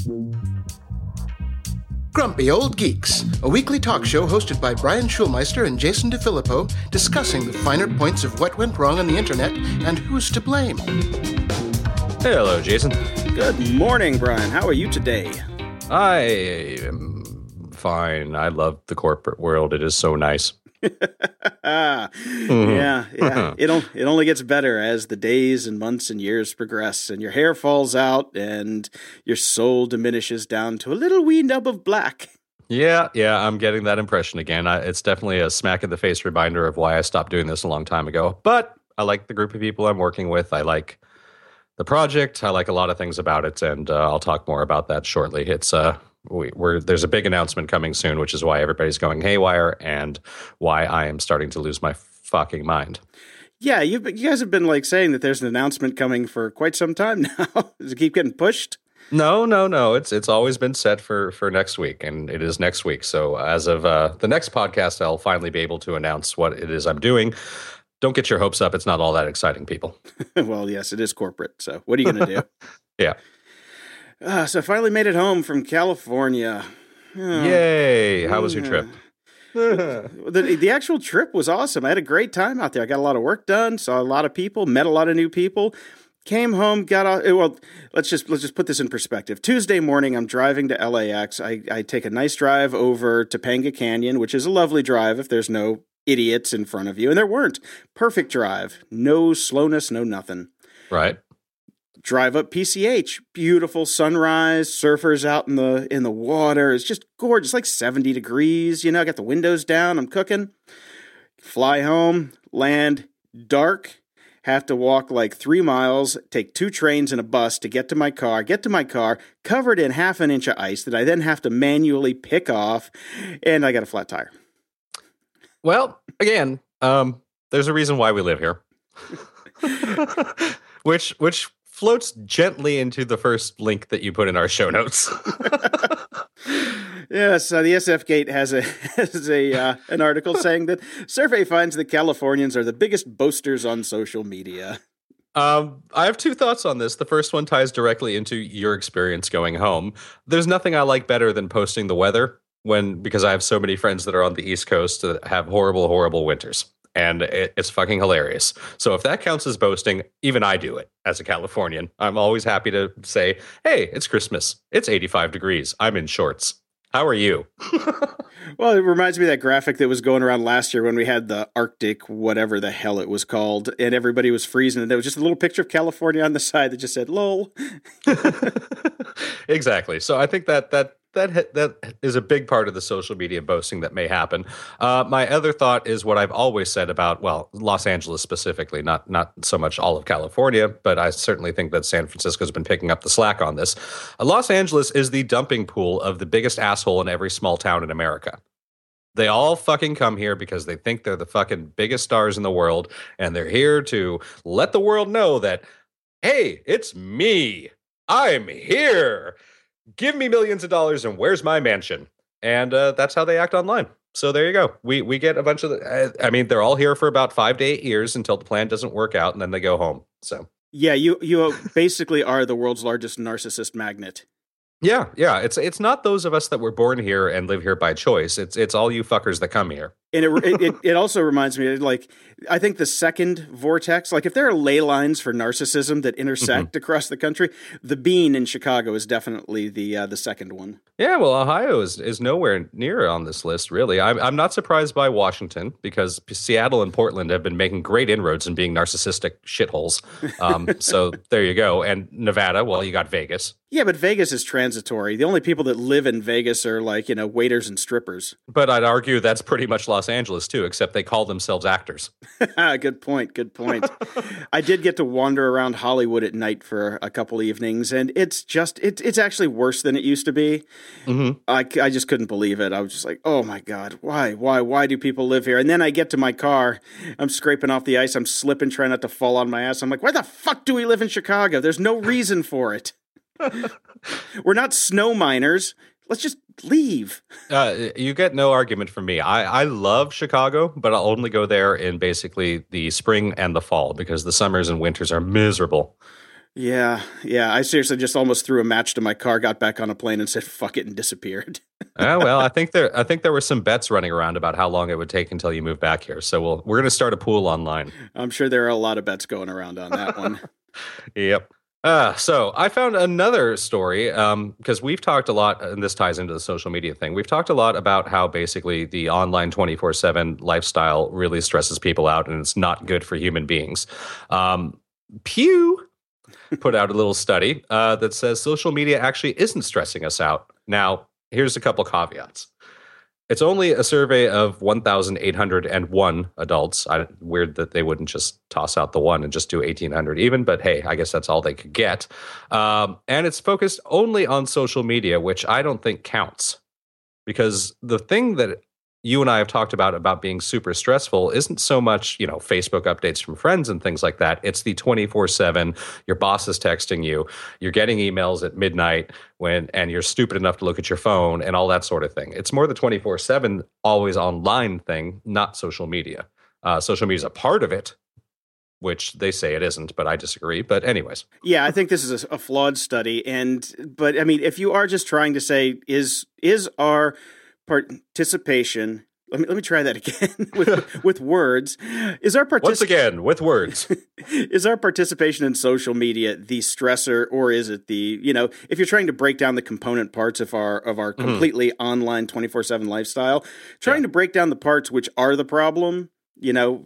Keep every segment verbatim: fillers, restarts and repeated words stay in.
Grumpy Old Geeks, a weekly talk show hosted by Brian Schulmeister and Jason DeFilippo, discussing the finer points of what went wrong on the internet and who's to blame. Hello, Jason. Good morning, Brian. How are you today? I am fine. I love the corporate world. It is so nice. mm-hmm. Yeah, yeah. It, it only gets better as the days and months and years progress, and your hair falls out, and your soul diminishes down to a little wee nub of black. Yeah, yeah, I'm getting that impression again. I, it's definitely a smack-in-the-face reminder of why I stopped doing this a long time ago. But I like the group of people I'm working with. I like the project. I like a lot of things about it, and uh, I'll talk more about that shortly. It's uh. We, we're, there's a big announcement coming soon, which is why everybody's going haywire and why I am starting to lose my fucking mind. Yeah, you've, you guys have been like saying that there's an announcement coming for quite some time now. Does it keep getting pushed? No, no, no. It's it's always been set for, for next week, and it is next week. So as of uh, the next podcast, I'll finally be able to announce what it is I'm doing. Don't get your hopes up. It's not all that exciting, people. Well, yes, it is corporate. So what are you going to do? Yeah. Uh, so I finally made it home from California. Oh. Yay! How was your trip? the, the actual trip was awesome. I had a great time out there. I got a lot of work done, saw a lot of people, met a lot of new people. Came home, got off. Well, let's just let's just put this in perspective. Tuesday morning, I'm driving to L A X. I, I take a nice drive over Topanga Canyon, which is a lovely drive if there's no idiots in front of you, and there weren't. Perfect drive, no slowness, no nothing. Right. Drive up P C H, beautiful sunrise, surfers out in the in the water. It's just gorgeous, like seventy degrees. You know, I got the windows down. I'm cooking. Fly home, land, dark. Have to walk like three miles, take two trains and a bus to get to my car. Get to my car, covered in half an inch of ice that I then have to manually pick off, and I got a flat tire. Well, again, um, there's a reason why we live here, which which. floats gently into the first link that you put in our show notes. Yes, uh, the S F Gate has a has a uh, an article saying that survey finds that Californians are the biggest boasters on social media. Um, I have two thoughts on this. The first one ties directly into your experience going home. There's nothing I like better than posting the weather when because I have so many friends that are on the East Coast that have horrible, horrible winters. And it, it's fucking hilarious. So if that counts as boasting, even I do it as a Californian. I'm always happy to say, hey, it's Christmas. It's eighty-five degrees. I'm in shorts. How are you? Well, it reminds me of that graphic that was going around last year when we had the Arctic, whatever the hell it was called, and everybody was freezing. And there was just a little picture of California on the side that just said, lol. Exactly. So I think that that That that is a big part of the social media boasting that may happen. Uh, my other thought is what I've always said about, well, Los Angeles specifically, not not so much all of California, but I certainly think that San Francisco's been picking up the slack on this. Uh, Los Angeles is the dumping pool of the biggest asshole in every small town in America. They all fucking come here because they think they're the fucking biggest stars in the world, and they're here to let the world know that, hey, it's me. I'm here. Give me millions of dollars and where's my mansion? And uh, that's how they act online. So there you go. We we get a bunch of, the, I mean, they're all here for about five to eight years until the plan doesn't work out and then they go home. So yeah, you you basically are the world's largest narcissist magnet. Yeah, yeah. It's it's not those of us that were born here and live here by choice. It's it's all you fuckers that come here. And it it, it also reminds me, like, I think the second vortex, like if there are ley lines for narcissism that intersect mm-hmm. across the country, the Bean in Chicago is definitely the uh, the second one. Yeah, well, Ohio is, is nowhere near on this list, really. I'm I'm not surprised by Washington because Seattle and Portland have been making great inroads in being narcissistic shitholes. Um, so there you go. And Nevada, well, you got Vegas. Yeah, but Vegas is transitory. The only people that live in Vegas are like, you know, waiters and strippers. But I'd argue that's pretty much Los Angeles, too, except they call themselves actors. Good point. Good point. I did get to wander around Hollywood at night for a couple evenings, and it's just, it, it's actually worse than it used to be. Mm-hmm. I, I just couldn't believe it. I was just like, oh my God, why, why, why do people live here? And then I get to my car, I'm scraping off the ice, I'm slipping, trying not to fall on my ass. I'm like, why the fuck do we live in Chicago? There's no reason for it. We're not snow miners. Let's just leave. Uh, you get no argument from me. I, I love Chicago, but I'll only go there in basically the spring and the fall because the summers and winters are miserable. Yeah, yeah. I seriously just almost threw a match to my car, got back on a plane, and said "fuck it" and disappeared. Oh, well, I think there I think there were some bets running around about how long it would take until you move back here. So we'll we're going to start a pool online. I'm sure there are a lot of bets going around on that one. Yep. Uh, so I found another story because um, we've talked a lot, and this ties into the social media thing. We've talked a lot about how basically the online twenty-four seven lifestyle really stresses people out, and it's not good for human beings. Um, Pew put out a little study uh, that says social media actually isn't stressing us out. Now, here's a couple caveats. It's only a survey of one thousand eight hundred one adults. I, weird that they wouldn't just toss out the one and just do eighteen hundred even, but hey, I guess that's all they could get. Um, and it's focused only on social media, which I don't think counts. Because the thing that you and I have talked about about being super stressful isn't so much, you know, Facebook updates from friends and things like that. It's the twenty-four seven, your boss is texting you, you're getting emails at midnight when, and you're stupid enough to look at your phone and all that sort of thing. It's more the twenty-four seven always online thing, not social media. Uh, social media is a part of it, which they say it isn't, but I disagree. But anyways. Yeah, I think this is a, a flawed study. And, but I mean, if you are just trying to say, is, is our participation, let me let me try that again with with words. Is our particip- Once again with words. Is our participation in social media the stressor, or is it the, you know, if you're trying to break down the component parts of our of our completely mm-hmm. online twenty-four seven lifestyle, trying yeah. to break down the parts which are the problem, you know,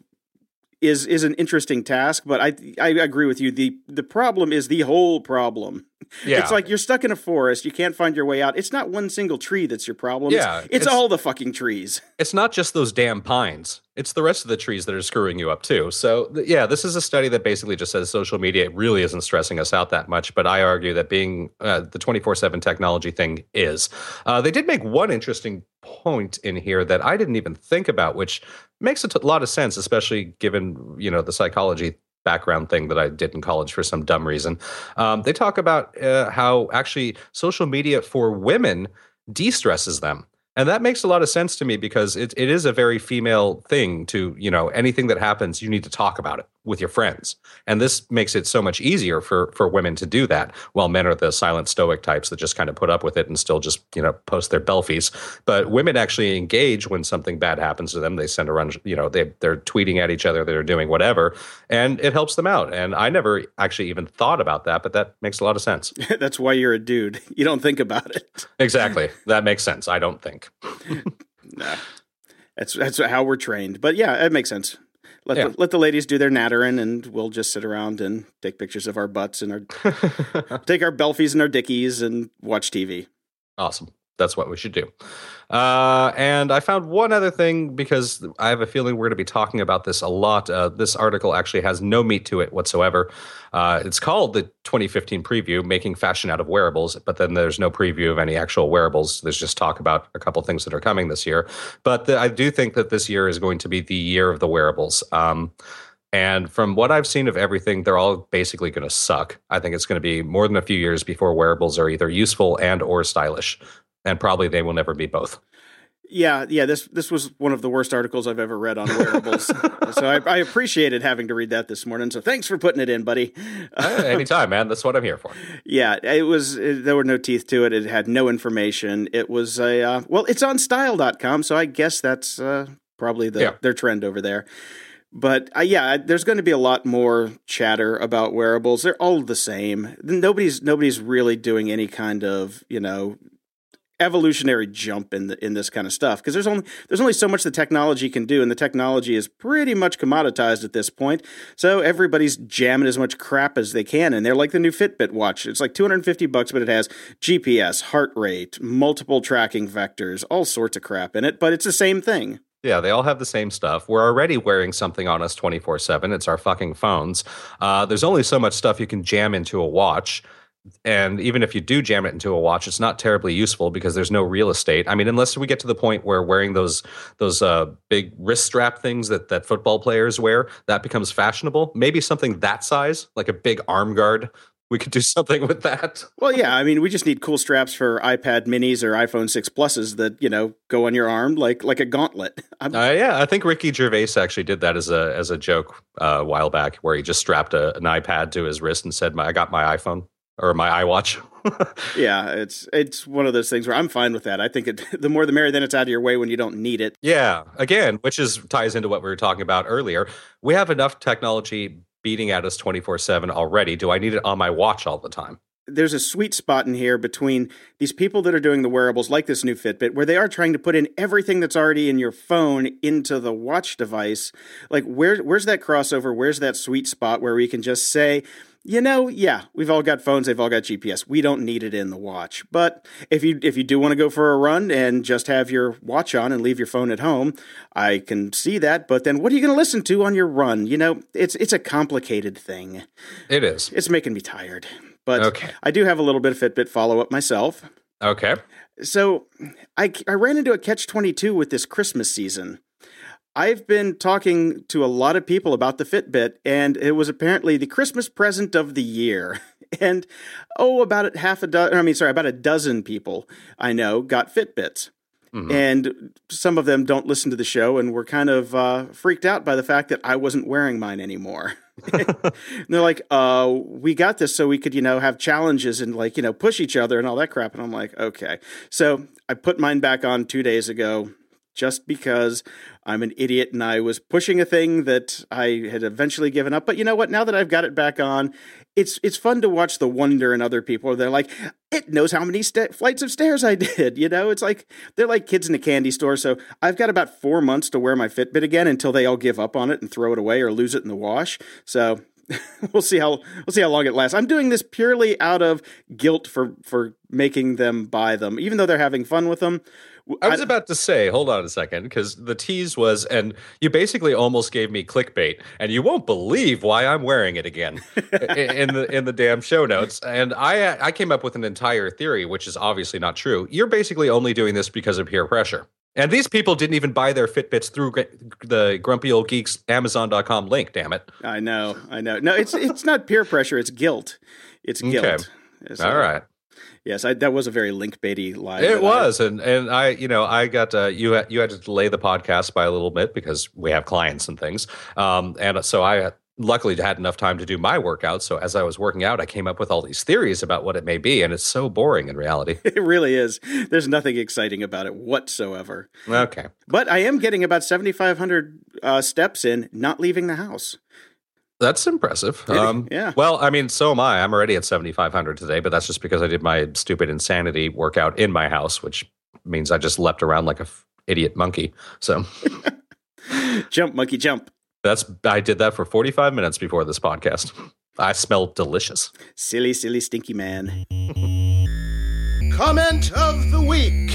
is is an interesting task, but I I agree with you. The the problem is the whole problem. Yeah. It's like you're stuck in a forest, you can't find your way out. It's not one single tree that's your problem. Yeah, it's, it's, it's all the fucking trees. It's not just those damn pines. It's the rest of the trees that are screwing you up too. So th- yeah, this is a study that basically just says social media really isn't stressing us out that much, but I argue that being uh, the twenty-four seven technology thing is. Uh, they did make one interesting point in here that I didn't even think about, which makes a t- lot of sense, especially given, you know, the psychology background thing that I did in college for some dumb reason. Um, they talk about uh, how actually social media for women de-stresses them. And that makes a lot of sense to me because it it is a very female thing to, you know, anything that happens, you need to talk about it with your friends. And this makes it so much easier for for women to do that, while men are the silent stoic types that just kind of put up with it and still just, you know, post their belfies. But women actually engage when something bad happens to them. They send around, you know, they, they're tweeting at each other, they're doing whatever, and it helps them out. And I never actually even thought about that, but that makes a lot of sense. That's why you're a dude. You don't think about it. Exactly. That makes sense. I don't think. Nah, that's that's how we're trained. But yeah, it makes sense. Let yeah. the, let the ladies do their nattering, and we'll just sit around and take pictures of our butts and our take our belfies and our dickies and watch T V. Awesome. That's what we should do. Uh, and I found one other thing because I have a feeling we're going to be talking about this a lot. Uh, this article actually has no meat to it whatsoever. Uh, it's called the twenty fifteen preview, Making Fashion Out of Wearables, but then there's no preview of any actual wearables. There's just talk about a couple things that are coming this year. But the, I do think that this year is going to be the year of the wearables. Um, And from what I've seen of everything, they're all basically going to suck. I think it's going to be more than a few years before wearables are either useful and or stylish. And probably they will never be both. Yeah, yeah. This this was one of the worst articles I've ever read on wearables. So I, I appreciated having to read that this morning. So thanks for putting it in, buddy. Uh, anytime, man. That's what I'm here for. Yeah, it was. It, there were no teeth to it. It had no information. It was a uh, well. It's on style dot com, so I guess that's uh, probably the, yeah. their trend over there. But uh, yeah, there's going to be a lot more chatter about wearables. They're all the same. Nobody's nobody's really doing any kind of, you know, evolutionary jump in the, in this kind of stuff, because there's only there's only so much the technology can do, and the technology is pretty much commoditized at this point. So everybody's jamming as much crap as they can, and they're like the new Fitbit watch. It's like two hundred fifty bucks, but it has G P S, heart rate, multiple tracking vectors, all sorts of crap in it, but it's the same thing. Yeah, they all have the same stuff. We're already wearing something on us twenty-four seven. It's our fucking phones. Uh, there's only so much stuff you can jam into a watch. And even if you do jam it into a watch, it's not terribly useful because there's no real estate. I mean, unless we get to the point where wearing those those uh, big wrist strap things that, that football players wear, that becomes fashionable. Maybe something that size, like a big arm guard, we could do something with that. Well, yeah, I mean, we just need cool straps for iPad minis or iPhone six Pluses that, you know, go on your arm like like a gauntlet. Uh, yeah, I think Ricky Gervais actually did that as a as a joke uh, a while back, where he just strapped a, an iPad to his wrist and said, "I got my iPhone or my iWatch." Yeah, it's it's one of those things where I'm fine with that. I think it, the more the merrier, then it's out of your way when you don't need it. Yeah, again, which is ties into what we were talking about earlier. We have enough technology beating at us twenty-four seven already. Do I need it on my watch all the time? There's a sweet spot in here between these people that are doing the wearables like this new Fitbit, where they are trying to put in everything that's already in your phone into the watch device. Like, where, where's that crossover? Where's that sweet spot where we can just say, you know, yeah, we've all got phones, they've all got G P S. We don't need it in the watch. But if you if you do want to go for a run and just have your watch on and leave your phone at home, I can see that. But then what are you going to listen to on your run? You know, it's it's a complicated thing. It is. It's making me tired. But okay. I do have a little bit of Fitbit follow-up myself. Okay. So I, I ran into a catch twenty-two with this Christmas season. I've been talking to a lot of people about the Fitbit, and it was apparently the Christmas present of the year. And, oh, about half a dozen, I mean, sorry, about a dozen people I know got Fitbits. Mm-hmm. And some of them don't listen to the show and were kind of uh, freaked out by the fact that I wasn't wearing mine anymore. And they're like, uh, we got this so we could, you know, have challenges and, like, you know, push each other and all that crap. And I'm like, okay. So I put mine back on two days ago, just because I'm an idiot and I was pushing a thing that I had eventually given up. But you know what? Now that I've got it back on, it's it's fun to watch the wonder in other people. They're like, it knows how many st- flights of stairs I did. You know, it's like they're like kids in a candy store. So I've got about four months to wear my Fitbit again until they all give up on it and throw it away or lose it in the wash. So we'll see how we'll see how long it lasts. I'm doing this purely out of guilt for for making them buy them, even though they're having fun with them. I was about to say, hold on a second, because the tease was, and you basically almost gave me clickbait, and you won't believe why I'm wearing it again in the in the damn show notes. And I I came up with an entire theory, which is obviously not true. You're basically only doing this because of peer pressure. And these people didn't even buy their Fitbits through the Grumpy Old Geeks Amazon dot com link, damn it. I know, I know. No, it's it's not peer pressure, it's guilt. It's guilt. Okay. So, all right. Yes, I, that was a very link baity line. It was, I, and and I, you know, I got uh, you had you had to delay the podcast by a little bit because we have clients and things, um, and so I luckily had enough time to do my workout. So as I was working out, I came up with all these theories about what it may be, and it's so boring in reality. It really is. There's nothing exciting about it whatsoever. Okay, but I am getting about seventy-five hundred uh, steps in, not leaving the house. That's impressive. Um, yeah. Well, I mean, so am I. I'm already at seventy-five hundred today, but that's just because I did my stupid insanity workout in my house, which means I just leapt around like a f- idiot monkey. So, jump, monkey, jump. That's I did that for forty-five minutes before this podcast. I smelled delicious. Silly, silly, stinky man. Comment of the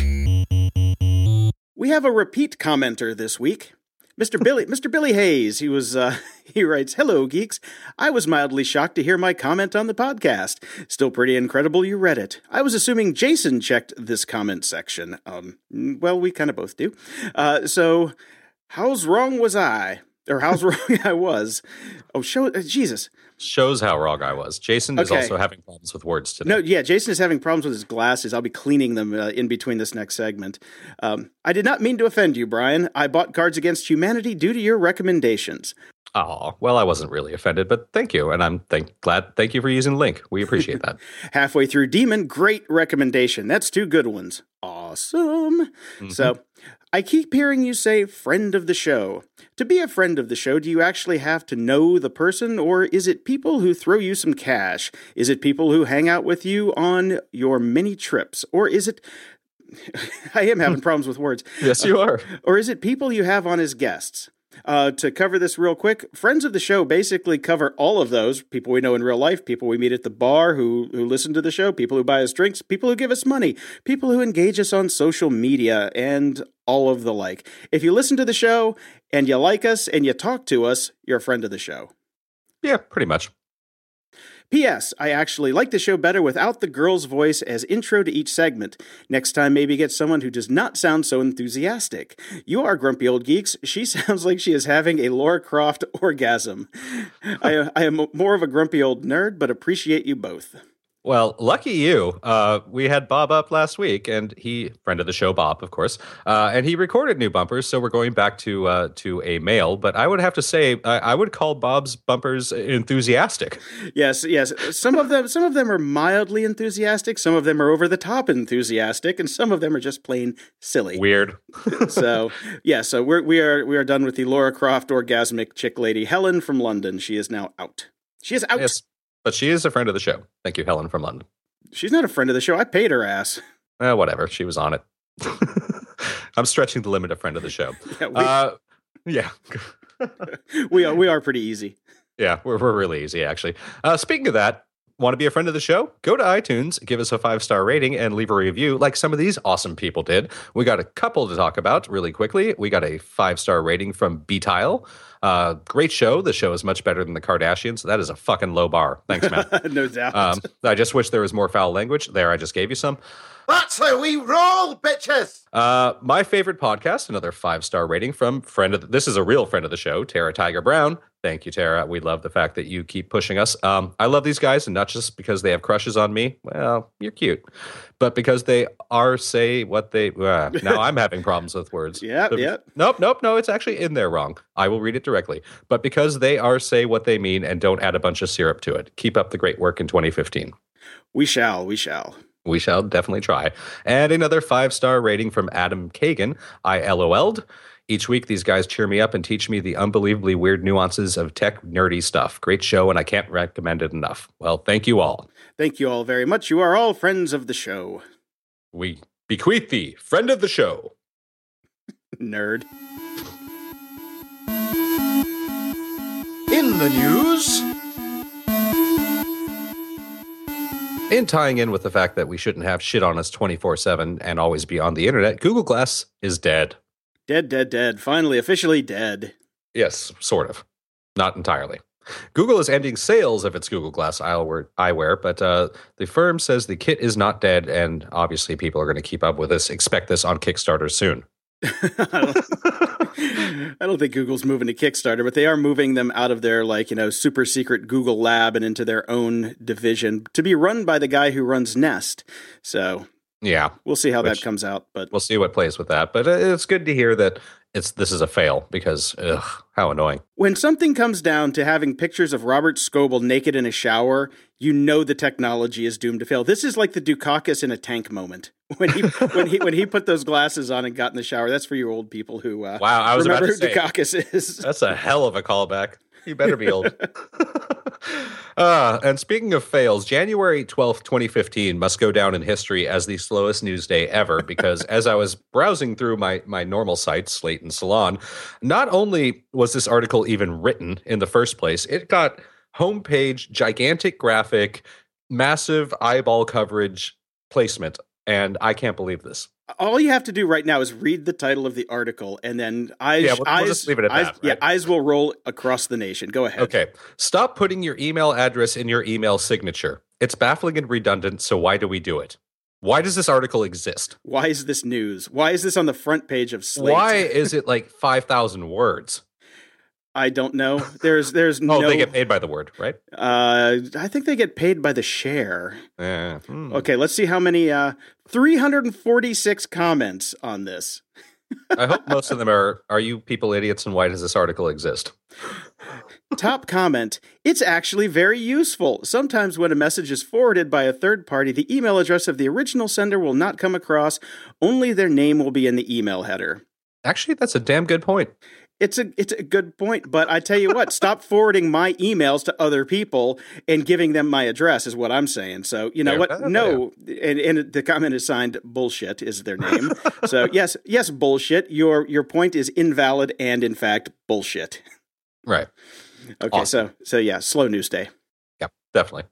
week. We have a repeat commenter this week. Mister Billy, Mister Billy Hayes, he was, uh, he writes, "Hello, geeks. I was mildly shocked to hear my comment on the podcast. Still pretty incredible you read it. I was assuming Jason checked this comment section. Um, well, we kind of both do. Uh, so how's wrong was I? Or how's wrong I was? Oh, show, uh, Jesus. Shows how wrong I was. Jason is Okay. also having problems with words today. No, yeah, Jason is having problems with his glasses. I'll be cleaning them uh, in between this next segment. Um, I did not mean to offend you, Brian. I bought Cards Against Humanity due to your recommendations. Oh, well, I wasn't really offended, but thank you. And I'm thank, glad. Thank you for using the link. We appreciate that. Halfway through Demon, great recommendation. That's two good ones. Awesome. Mm-hmm. So I keep hearing you say friend of the show. To be a friend of the show, do you actually have to know the person, or is it people who throw you some cash? Is it people who hang out with you on your many trips? Or is it... I am having problems with words. Yes, you are. Uh, or is it people you have on as guests? Uh, to cover this real quick, friends of the show basically cover all of those. People we know in real life, people we meet at the bar who, who listen to the show, people who buy us drinks, people who give us money, people who engage us on social media, and all of the like. If you listen to the show and you like us and you talk to us, you're a friend of the show. Yeah, pretty much. P S. I actually like the show better without the girl's voice as intro to each segment. Next time, maybe get someone who does not sound so enthusiastic. You are Grumpy Old Geeks. She sounds like she is having a Lara Croft orgasm. I, I am more of a grumpy old nerd, but appreciate you both. Well, lucky you. Uh, we had Bob up last week, and he, friend of the show, Bob, of course, uh, and he recorded new bumpers, so we're going back to uh, to a male. But I would have to say, I, I would call Bob's bumpers enthusiastic. Yes, yes. Some of them, some of them are mildly enthusiastic. Some of them are over the top enthusiastic, and some of them are just plain silly. Weird. So, yeah. So we're we are we are done with the Lara Croft orgasmic chick lady, Helen from London. She is now out. She is out. Yes. But she is a friend of the show. Thank you, Helen from London. She's not a friend of the show. I paid her ass. Eh, whatever. She was on it. I'm stretching the limit of friend of the show. Yeah, we, uh, yeah. we are we are pretty easy. Yeah, we're we're really easy, actually. Uh, speaking of that, want to be a friend of the show? Go to iTunes, give us a five-star rating, and leave a review like some of these awesome people did. We got a couple to talk about really quickly. We got a five-star rating from B-Tile. Uh, great show. The show is much better than the Kardashians. That is a fucking low bar. Thanks, man. No doubt. Um, I just wish there was more foul language. There, I just gave you some. That's how we roll, bitches! Uh, my favorite podcast, another five-star rating from friend of the, this is a real friend of the show, Tara Tiger Brown. Thank you, Tara. We love the fact that you keep pushing us. Um, I love these guys, and not just because they have crushes on me. Well, you're cute. But because they are say what they... Uh, now I'm having problems with words. Yep, yep. Nope, nope, no, it's actually in there wrong. I will read it directly. But because they are say what they mean and don't add a bunch of syrup to it. Keep up the great work in twenty fifteen. We shall, we shall. We shall definitely try. And another five-star rating from Adam Kagan. I LOL'd. Each week, these guys cheer me up and teach me the unbelievably weird nuances of tech nerdy stuff. Great show, and I can't recommend it enough. Well, thank you all. Thank you all very much. You are all friends of the show. We bequeath thee, friend of the show. Nerd. In the news... In tying in with the fact that we shouldn't have shit on us twenty-four seven and always be on the internet, Google Glass is dead. Dead, dead, dead. Finally, officially dead. Yes, sort of. Not entirely. Google is ending sales of its Google Glass eyewear, but uh, the firm says the kit is not dead, and obviously people are going to keep up with this. Expect this on Kickstarter soon. I, don't, I don't think Google's moving to Kickstarter, but they are moving them out of their, like, you know, super secret Google lab and into their own division to be run by the guy who runs Nest. So yeah, we'll see how which, that comes out. But we'll see what plays with that. But it's good to hear that it's this is a fail because, ugh, how annoying. When something comes down to having pictures of Robert Scoble naked in a shower, you know the technology is doomed to fail. This is like the Dukakis in a tank moment. When he when he when he put those glasses on and got in the shower. That's for you old people who uh, wow, I was remember about to who say, Dukakis is. That's a hell of a callback. You better be old. uh, and speaking of fails, January twelfth, twenty fifteen must go down in history as the slowest news day ever because as I was browsing through my, my normal site, Slate and Salon, not only was this article even written in the first place, it got homepage, gigantic graphic, massive eyeball coverage placement. And I can't believe this. All you have to do right now is read the title of the article, and then eyes, yeah, we'll, eyes, we'll just leave it at eyes, that. Right? Yeah, eyes will roll across the nation. Go ahead. Okay. Stop putting your email address in your email signature. It's baffling and redundant, so why do we do it? Why does this article exist? Why is this news? Why is this on the front page of Slate? Why is it like five thousand words? I don't know. There's there's oh, no... they get paid by the word, right? Uh, I think they get paid by the share. Uh, hmm. Okay, let's see how many... Uh, three hundred forty-six comments on this. I hope most of them are, are you people idiots and why does this article exist? Top comment, it's actually very useful. Sometimes when a message is forwarded by a third party, the email address of the original sender will not come across. Only their name will be in the email header. Actually, that's a damn good point. It's a it's a good point, but I tell you what, stop forwarding my emails to other people and giving them my address is what I'm saying. So, you know Fair what? enough, No, and, and the comment is signed bullshit is their name. So, yes, yes, bullshit. Your your point is invalid and, in fact, bullshit. Right. Okay, Awesome. so so yeah, slow news day. Yeah, definitely.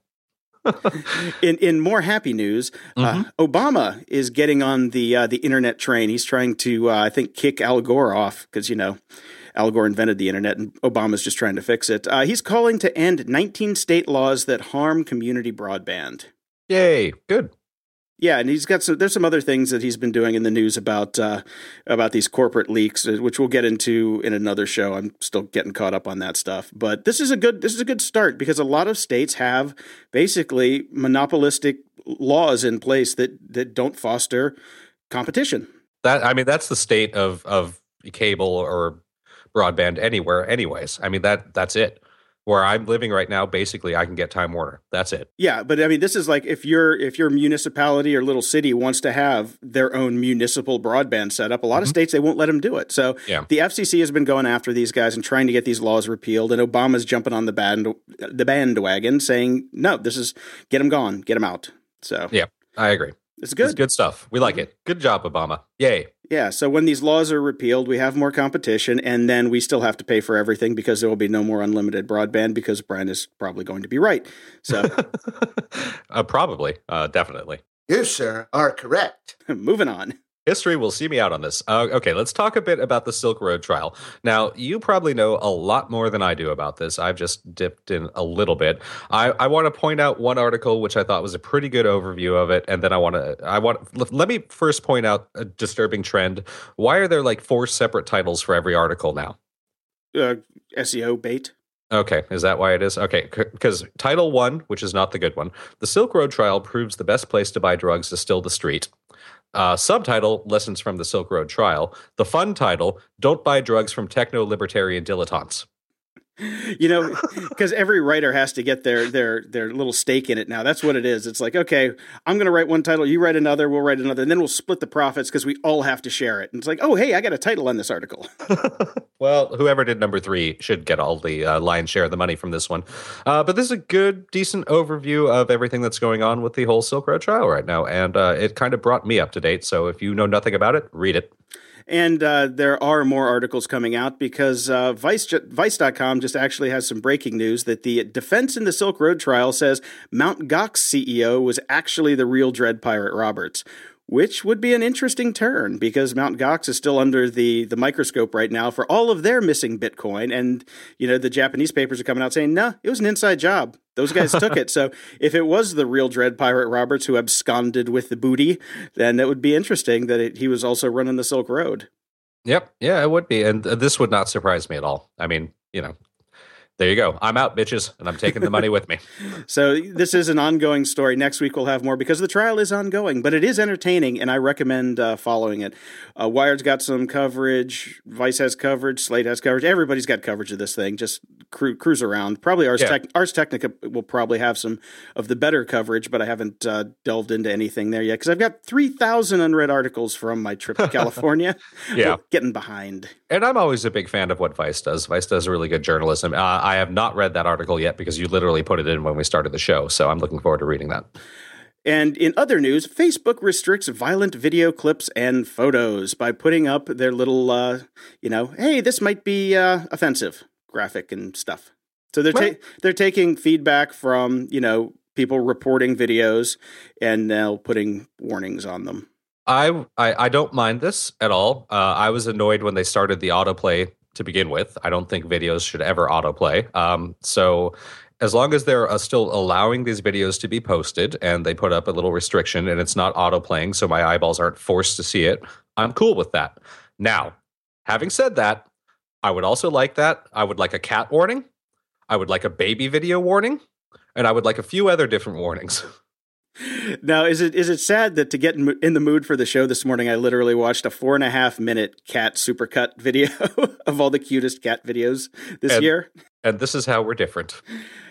in in more happy news, Mm-hmm. uh, Obama is getting on the uh, the internet train. He's trying to, uh, I think, kick Al Gore off because, you know, Al Gore invented the internet, and Obama's just trying to fix it. Uh, he's calling to end nineteen state laws that harm community broadband. Yay, good. Yeah, and he's got some. There's some other things that he's been doing in the news about uh, about these corporate leaks, which we'll get into in another show. I'm still getting caught up on that stuff, but this is a good this is a good start because a lot of states have basically monopolistic laws in place that that don't foster competition. That I mean, that's the state of of cable or broadband anywhere, anyways. I mean that that's it. Where I'm living right now, basically, I can get Time Warner. That's it. Yeah, but I mean, this is like if your if your municipality or little city wants to have their own municipal broadband set up, a lot mm-hmm. of states, they won't let them do it. So yeah. the F C C has been going after these guys and trying to get these laws repealed, and Obama's jumping on the band the bandwagon, saying, "No, this is get them gone, get them out." So yeah, I agree. It's good. It's good stuff. We like it. Good job, Obama. Yay. Yeah, so when these laws are repealed, we have more competition, and then we still have to pay for everything because there will be no more unlimited broadband because Brian is probably going to be right. So, uh, Probably. Uh, definitely. You, sir, are correct. Moving on. History will see me out on this. Uh, okay, let's talk a bit about the Silk Road trial. Now, you probably know a lot more than I do about this. I've just dipped in a little bit. I, I want to point out one article which I thought was a pretty good overview of it, and then I want to. I want. Let me first point out a disturbing trend. Why are there like four separate titles for every article now? Uh, S E O bait. Okay, is that why it is? Okay, because Title One, which is not the good one, the Silk Road trial proves the best place to buy drugs is still the street. Uh, subtitle, Lessons from the Silk Road Trial. The fun title, Don't Buy Drugs from Techno-Libertarian Dilettantes. You know, because every writer has to get their their their little stake in it now. That's what it is. It's like, okay, I'm going to write one title, you write another, we'll write another, and then we'll split the profits because we all have to share it. And it's like, oh, hey, I got a title on this article. Well, whoever did number three should get all the uh, lion's share of the money from this one. Uh, but this is a good, decent overview of everything that's going on with the whole Silk Road trial right now. And uh, it kind of brought me up to date. So if you know nothing about it, read it. And uh, there are more articles coming out because uh, Vice, Vice dot com just actually has some breaking news that the defense in the Silk Road trial says Mount Gox C E O was actually the real Dread Pirate Roberts, which would be an interesting turn because Mount Gox is still under the, the microscope right now for all of their missing Bitcoin. And, you know, the Japanese papers are coming out saying, no, it was an inside job. Those guys took it. So if it was the real Dread Pirate Roberts who absconded with the booty, then it would be interesting that it, he was also running the Silk Road. Yep. Yeah, it would be. And this would not surprise me at all. I mean, you know. There you go. I'm out, bitches, and I'm taking the money with me. So this is an ongoing story. Next week we'll have more because the trial is ongoing, but it is entertaining, and I recommend uh, following it. Uh, Wired's got some coverage. Vice has coverage. Slate has coverage. Everybody's got coverage of this thing. Just cru- cruise around. Probably Ars, yeah. Tech- Ars Technica will probably have some of the better coverage, but I haven't uh, delved into anything there yet because I've got three thousand unread articles from my trip to California. Yeah. Getting behind. And I'm always a big fan of what Vice does. Vice does really good journalism. Uh, I have not read that article yet because you literally put it in when we started the show. So I'm looking forward to reading that. And in other news, Facebook restricts violent video clips and photos by putting up their little, uh, you know, hey, this might be uh, offensive graphic and stuff. So they're ta- they're taking feedback from, you know, people reporting videos and now putting warnings on them. I, I, I don't mind this at all. Uh, I was annoyed when they started the autoplay to begin with. I don't think videos should ever autoplay. Um, so as long as they're uh, still allowing these videos to be posted and they put up a little restriction and it's not autoplaying so my eyeballs aren't forced to see it, I'm cool with that. Now, having said that, I would also like that. I would like a cat warning. I would like a baby video warning. And I would like a few other different warnings. Now, is it is it sad that to get in the mood for the show this morning, I literally watched a four and a half minute cat supercut video of all the cutest cat videos this and, year? And this is how we're different.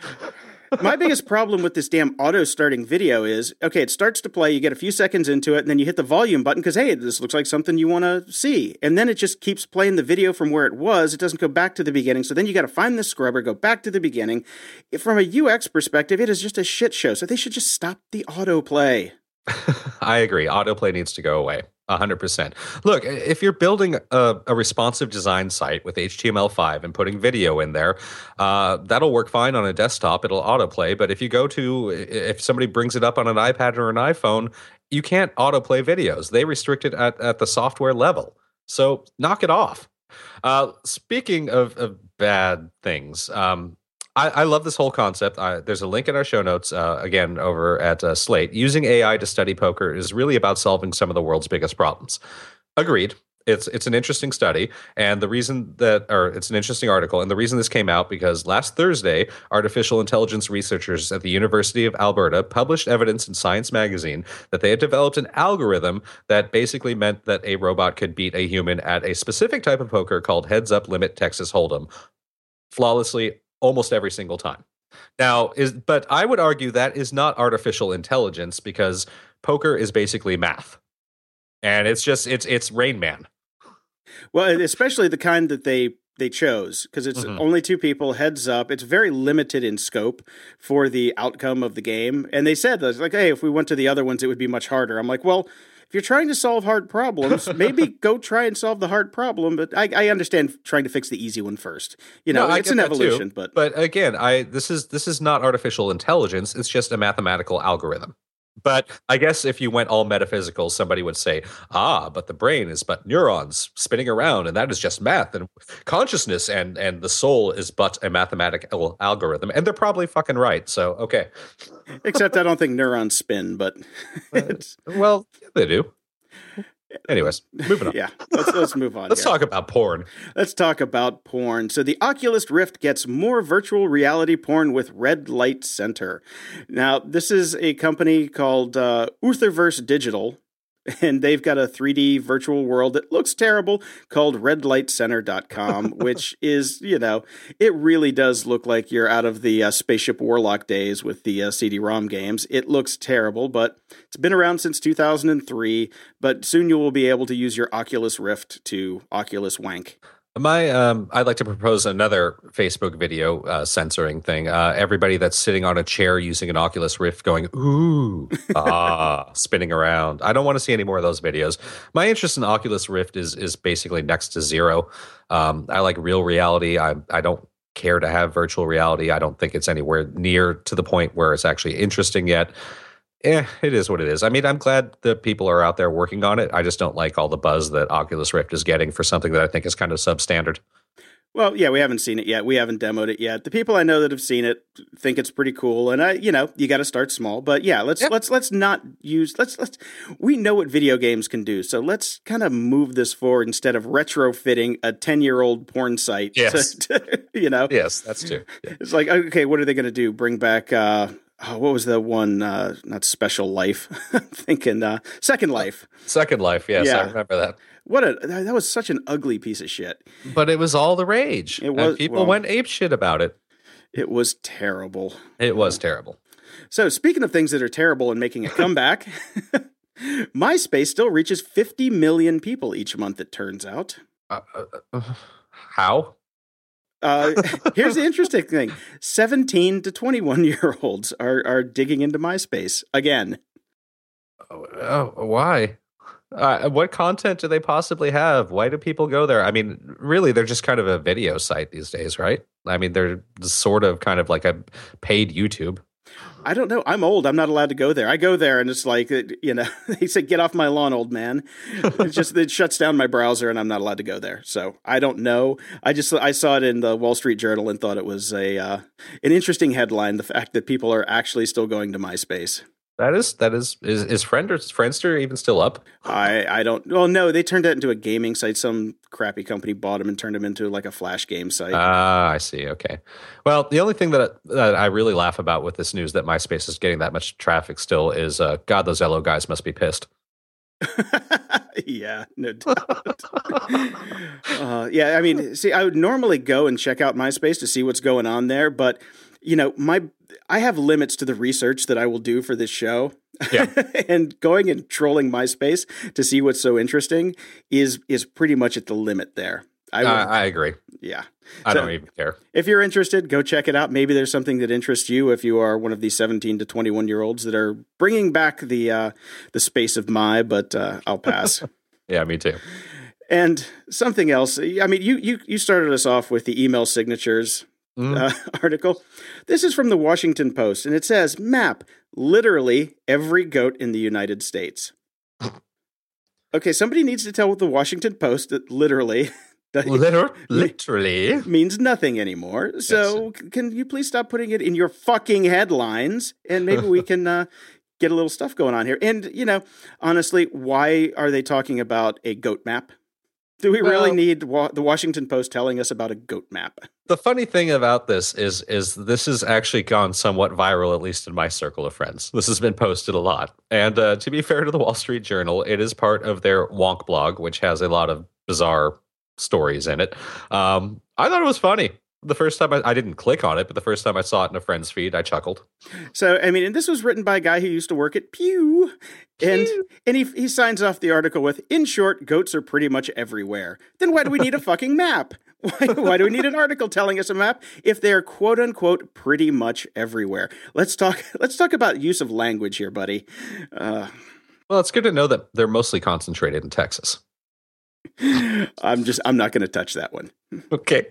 My biggest problem with this damn auto starting video is, okay, it starts to play, you get a few seconds into it, and then you hit the volume button because, hey, this looks like something you want to see. And then it just keeps playing the video from where it was. It doesn't go back to the beginning. So then you got to find the scrubber, go back to the beginning. From a U X perspective, it is just a shit show. So they should just stop the autoplay. I agree. Autoplay needs to go away. one hundred percent. Look, if you're building a, a responsive design site with H T M L five and putting video in there, uh, that'll work fine on a desktop. It'll autoplay. But if you go to, if somebody brings it up on an iPad or an iPhone, you can't autoplay videos. They restrict it at, at the software level. So knock it off. Uh, speaking of, of bad things, um, I, I love this whole concept. I, there's a link in our show notes, uh, again, over at uh, Slate. Using A I to study poker is really about solving some of the world's biggest problems. Agreed. It's it's an interesting study, and the reason that, or it's an interesting article, and the reason this came out because last Thursday, artificial intelligence researchers at the University of Alberta published evidence in Science magazine that they had developed an algorithm that basically meant that a robot could beat a human at a specific type of poker called Heads Up Limit Texas Hold'em flawlessly almost every single time. Now, is but I would argue that is not artificial intelligence because poker is basically math. And it's just it's it's Rain Man. Well, especially the kind that they they chose, because it's mm-hmm. only two people, heads up. It's very limited in scope for the outcome of the game. And they said that, like, hey, if we went to the other ones, it would be much harder. I'm like, well, if you're trying to solve hard problems, maybe go try and solve the hard problem. But I, I understand trying to fix the easy one first. You know, no, it's an evolution. Too. But but again, I this is this is not artificial intelligence. It's just a mathematical algorithm. But I guess if you went all metaphysical, somebody would say, ah, but the brain is but neurons spinning around, and that is just math, and consciousness and, and the soul is but a mathematical algorithm. And they're probably fucking right. So, okay. Except I don't think neurons spin, but... it's... Well, they do. Anyways, moving on. Yeah, let's, let's move on. Let's here. talk about porn. Let's talk about porn. So the Oculus Rift gets more virtual reality porn with Red Light Center. Now, this is a company called uh, Utherverse Digital, and they've got a three D virtual world that looks terrible called red light center dot com, which is, you know, it really does look like you're out of the uh, Spaceship Warlock days with the uh, C D ROM games. It looks terrible, but it's been around since two thousand three, but soon you will be able to use your Oculus Rift to Oculus wank. My, um, I'd like to propose another Facebook video uh, censoring thing. Uh, everybody that's sitting on a chair using an Oculus Rift going, ooh, ah, spinning around. I don't want to see any more of those videos. My interest in Oculus Rift is is basically next to zero. Um, I like real reality. I I don't care to have virtual reality. I don't think it's anywhere near to the point where it's actually interesting yet. Eh, it is what it is. I mean, I'm glad that people are out there working on it. I just don't like all the buzz that Oculus Rift is getting for something that I think is kind of substandard. Well, yeah, we haven't seen it yet. We haven't demoed it yet. The people I know that have seen it think it's pretty cool, and I, you know, you got to start small. But yeah, let's yep. let's let's not use let's let's. We know what video games can do, so let's kind of move this forward instead of retrofitting a ten-year-old porn site. Yes, to, to, you know. Yes, that's true. Yeah. It's like, okay, what are they going to do? Bring back? Uh, Oh, what was the one? Uh, not Special Life. I'm thinking uh, Second Life. Second Life. Yes, yeah. I remember that. What a that was such an ugly piece of shit. But it was all the rage. It was. And people well, went ape shit about it. It was terrible. It was terrible. So speaking of things that are terrible and making a comeback, MySpace still reaches fifty million people each month. It turns out. Uh, uh, how? Uh, here's the interesting thing. seventeen to twenty-one year olds are, are digging into MySpace again. Oh, oh why? Uh, what content do they possibly have? Why do people go there? I mean, really, they're just kind of a video site these days, right? I mean, they're sort of kind of like a paid YouTube. I don't know. I'm old. I'm not allowed to go there. I go there and it's like, you know, they say, get off my lawn, old man. It's just, it shuts down my browser and I'm not allowed to go there. So I don't know. I just, I saw it in the Wall Street Journal and thought it was a, uh, an interesting headline. The fact that people are actually still going to MySpace. That is, that is, is, is Friend or Friendster even still up? I, I don't, well, no, they turned that into a gaming site. Some crappy company bought them and turned them into like a flash game site. Ah, uh, I see. Okay. Well, the only thing that, that I really laugh about with this news that MySpace is getting that much traffic still is, uh, God, those Elo guys must be pissed. Yeah, no doubt. uh, yeah, I mean, see, I would normally go and check out MySpace to see what's going on there, but you know, my I have limits to the research that I will do for this show. Yeah. And going and trolling MySpace to see what's so interesting is is pretty much at the limit there. I, uh, I agree. Yeah. I so, don't even care. If you're interested, go check it out. Maybe there's something that interests you if you are one of these seventeen to twenty-one year olds that are bringing back the uh, the space of my, but uh, I'll pass. Yeah, me too. And something else. I mean, you you you started us off with the email signatures. Mm. Uh, article. This is from the Washington Post, and it says, map literally every goat in the United States. Okay, somebody needs to tell the Washington Post that literally Liter- literally means nothing anymore. So yes. Can you please stop putting it in your fucking headlines, and maybe we can uh, get a little stuff going on here. And, you know, honestly, why are they talking about a goat map? Do we well, really need wa- the Washington Post telling us about a goat map? The funny thing about this is is this has actually gone somewhat viral, at least in my circle of friends. This has been posted a lot. And uh, to be fair to the Wall Street Journal, it is part of their wonk blog, which has a lot of bizarre stories in it. Um, I thought it was funny. The first time I, I didn't click on it, but the first time I saw it in a friend's feed, I chuckled. So, I mean, and this was written by a guy who used to work at Pew. And Pew. and he he signs off the article with, in short, goats are pretty much everywhere. Then why do we need a fucking map? Why, why do we need an article telling us a map if they're quote unquote pretty much everywhere? Let's talk let's talk about use of language here, buddy. Uh, well, it's good to know that they're mostly concentrated in Texas. I'm just I'm not going to touch that one. Okay.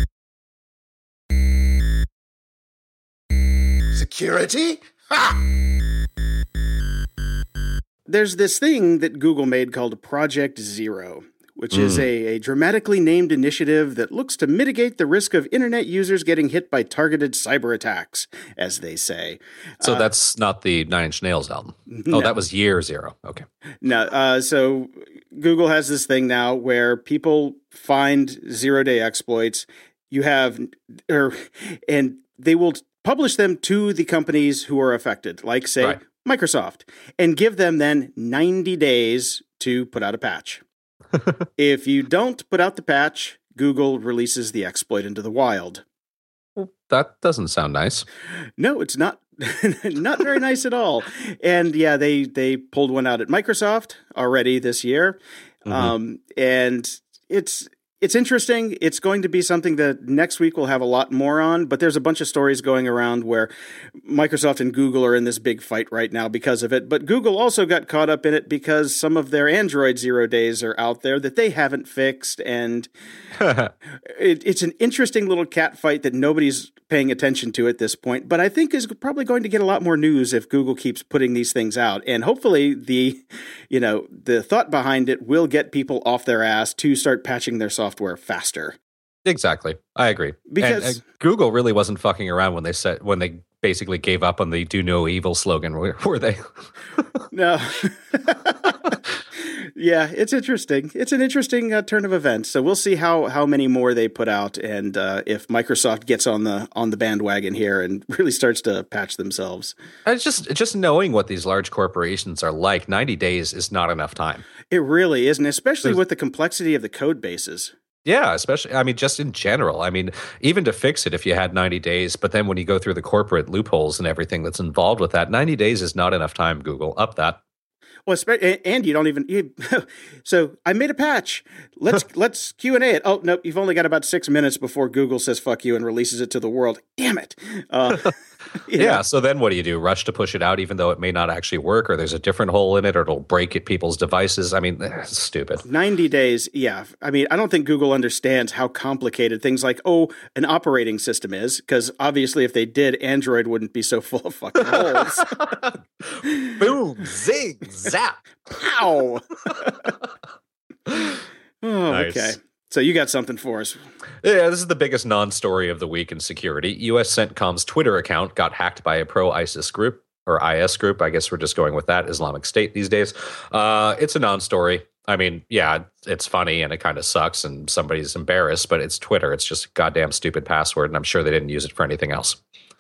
Security? Ha! There's this thing that Google made called Project Zero, which mm. is a, a dramatically named initiative that looks to mitigate the risk of internet users getting hit by targeted cyber attacks, as they say. So uh, that's not the Nine Inch Nails album. No. Oh, that was Year Zero. Okay. No, uh, so Google has this thing now where people find zero-day exploits. You have, or, and they will publish them to the companies who are affected, like, say, right. Microsoft, and give them then ninety days to put out a patch. If you don't put out the patch, Google releases the exploit into the wild. Well, that doesn't sound nice. No, it's not. Not very nice at all. And yeah, they, they pulled one out at Microsoft already this year. Mm-hmm. Um, and it's... It's interesting. It's going to be something that next week we'll have a lot more on, but there's a bunch of stories going around where Microsoft and Google are in this big fight right now because of it. But Google also got caught up in it because some of their Android zero days are out there that they haven't fixed. And it, it's an interesting little cat fight that nobody's paying attention to at this point, but I think is probably going to get a lot more news if Google keeps putting these things out. And hopefully the, you know, the thought behind it will get people off their ass to start patching their software faster. Exactly. I agree. Because and, and Google really wasn't fucking around when they said, when they basically gave up on the do no evil slogan, were, were they? No. Yeah, it's interesting. It's an interesting uh, turn of events. So we'll see how, how many more they put out, and uh, if Microsoft gets on the on the bandwagon here and really starts to patch themselves. It's just just knowing what these large corporations are like, ninety days is not enough time. It really isn't, especially There's, with the complexity of the code bases. Yeah, especially, I mean, just in general. I mean, even to fix it if you had ninety days, but then when you go through the corporate loopholes and everything that's involved with that, ninety days is not enough time, Google. Up that. Well, and you don't even. You, so I made a patch. Let's let's Q and A it. Oh no, you've only got about six minutes before Google says "fuck you" and releases it to the world. Damn it! Uh, yeah. Know. So then, what do you do? Rush to push it out, even though it may not actually work, or there's a different hole in it, or it'll break at people's devices. I mean, it's stupid. Ninety days. Yeah. I mean, I don't think Google understands how complicated things like oh, an operating system is, because obviously, if they did, Android wouldn't be so full of fucking holes. Boom! Zing! Zap! Pow! Oh, nice. Okay. So you got something for us. Yeah, this is the biggest non-story of the week in security. U S CENTCOM's Twitter account got hacked by a pro-ISIS group, or I S group. I guess we're just going with that, Islamic State these days. Uh, it's a non-story. I mean, yeah, it's funny and it kind of sucks and somebody's embarrassed, but it's Twitter. It's just a goddamn stupid password, and I'm sure they didn't use it for anything else.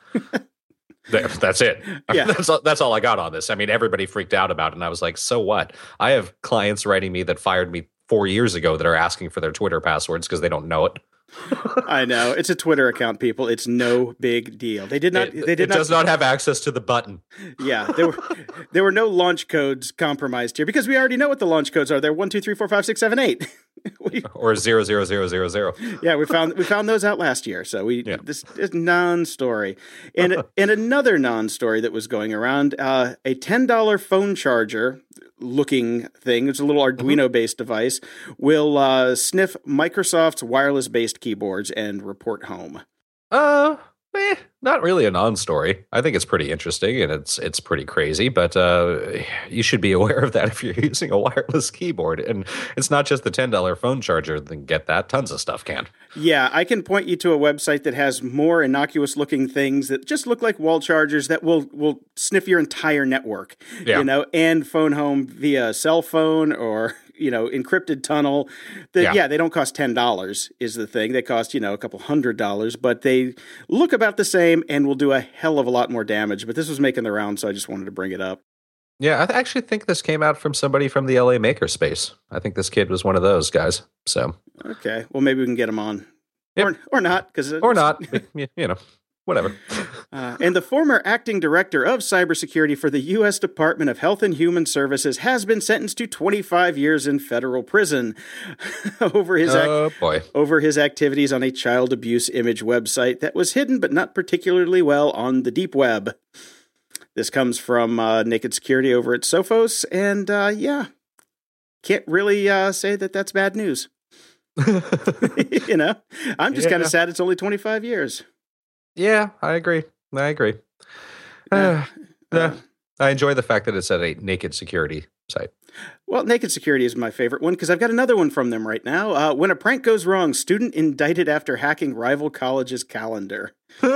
That's it. Yeah. That's all, that's all I got on this. I mean, everybody freaked out about it, and I was like, so what? I have clients writing me that fired me four years ago that are asking for their Twitter passwords because they don't know it. I know. It's a Twitter account, people. It's no big deal. They did not. It, they did it not, does not have access to the button. Yeah, there were there were no launch codes compromised here because we already know what the launch codes are. They're one, two, three, four, five, six, seven, eight. we, or zero, zero, zero, zero, zero. Yeah, we found we found those out last year. So we yeah. this is non-story, and and another non-story that was going around. Uh, a ten dollar phone charger looking thing. It's a little Arduino based mm-hmm. device. Will uh, sniff Microsoft's wireless based keyboards and report home. Uh, eh, Eh, not really a non-story. I think it's pretty interesting and it's it's pretty crazy, but uh, you should be aware of that if you're using a wireless keyboard. And it's not just the ten dollar phone charger. Then get that. Tons of stuff can. Yeah, I can point you to a website that has more innocuous-looking things that just look like wall chargers that will will sniff your entire network. Yeah. You know, and phone home via cell phone or, you know, encrypted tunnel. The, yeah. yeah, they don't cost ten dollars is the thing. They cost, you know, a couple hundred dollars, but they look about the same and will do a hell of a lot more damage. But this was making the round, so I just wanted to bring it up. Yeah, I th- actually think this came out from somebody from the L A Makerspace. I think this kid was one of those guys. So okay, well maybe we can get him on, yep. or or not, because or not, you know, whatever. Uh, and the former acting director of cybersecurity for the U S Department of Health and Human Services has been sentenced to twenty-five years in federal prison over his ac- oh boy over his activities on a child abuse image website that was hidden but not particularly well on the deep web. This comes from uh, Naked Security over at Sophos, and uh, yeah, can't really uh, say that that's bad news. You know, I'm just yeah. kind of sad it's only twenty-five years. Yeah, I agree. I agree. Uh, uh, I enjoy the fact that it's at a Naked Security site. Well, Naked Security is my favorite one because I've got another one from them right now. Uh, when a prank goes wrong, student indicted after hacking rival college's calendar.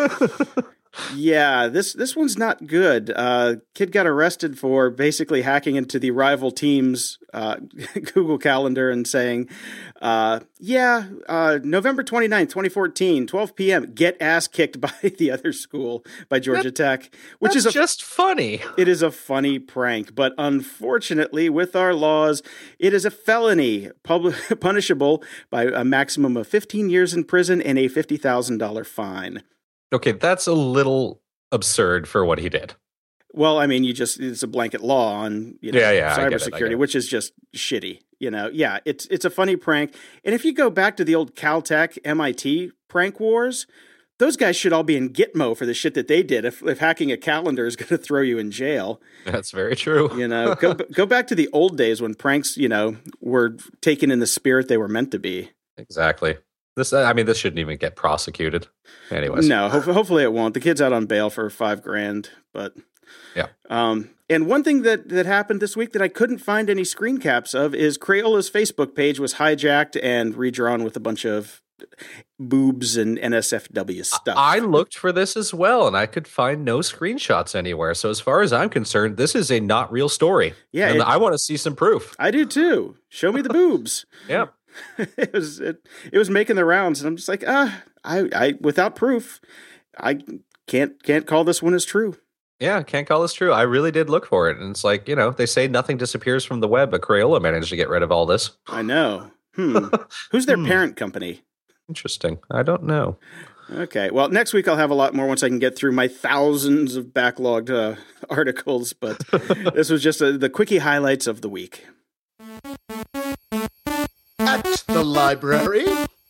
Yeah, this this one's not good. Uh, kid got arrested for basically hacking into the rival team's uh, Google Calendar and saying, uh, yeah, uh, November twenty-ninth, twenty fourteen, twelve p.m., get ass kicked by the other school, by Georgia that, Tech. Which is a, just funny. It is a funny prank, but unfortunately, with our laws, it is a felony, pub- punishable by a maximum of fifteen years in prison and a fifty thousand dollars fine. Okay, that's a little absurd for what he did. Well, I mean, you just it's a blanket law on you know, yeah, yeah, cybersecurity, which is just shitty. You know, yeah, it's it's a funny prank. And if you go back to the old Caltech M I T prank wars, those guys should all be in Gitmo for the shit that they did. If if hacking a calendar is going to throw you in jail, that's very true. You know, go go back to the old days when pranks, you know, were taken in the spirit they were meant to be. Exactly. This, I mean, this shouldn't even get prosecuted. Anyways. No, ho- hopefully it won't. The kid's out on bail for five grand, but yeah. Um, and one thing that, that happened this week that I couldn't find any screen caps of is Crayola's Facebook page was hijacked and redrawn with a bunch of boobs and N S F W stuff. I looked for this as well, and I could find no screenshots anywhere. So as far as I'm concerned, this is a not real story. Yeah, and it, I want to see some proof. I do too. Show me the boobs. Yeah. it was it, it was making the rounds, and I'm just like, ah, I, I without proof, I can't can't call this one as true. Yeah, can't call this true. I really did look for it, and it's like, you know, they say nothing disappears from the web, but Crayola managed to get rid of all this. I know. Hmm. Who's their hmm. parent company? Interesting. I don't know. Okay. Well, next week I'll have a lot more once I can get through my thousands of backlogged uh, articles, but this was just a, the quickie highlights of the week. At the library.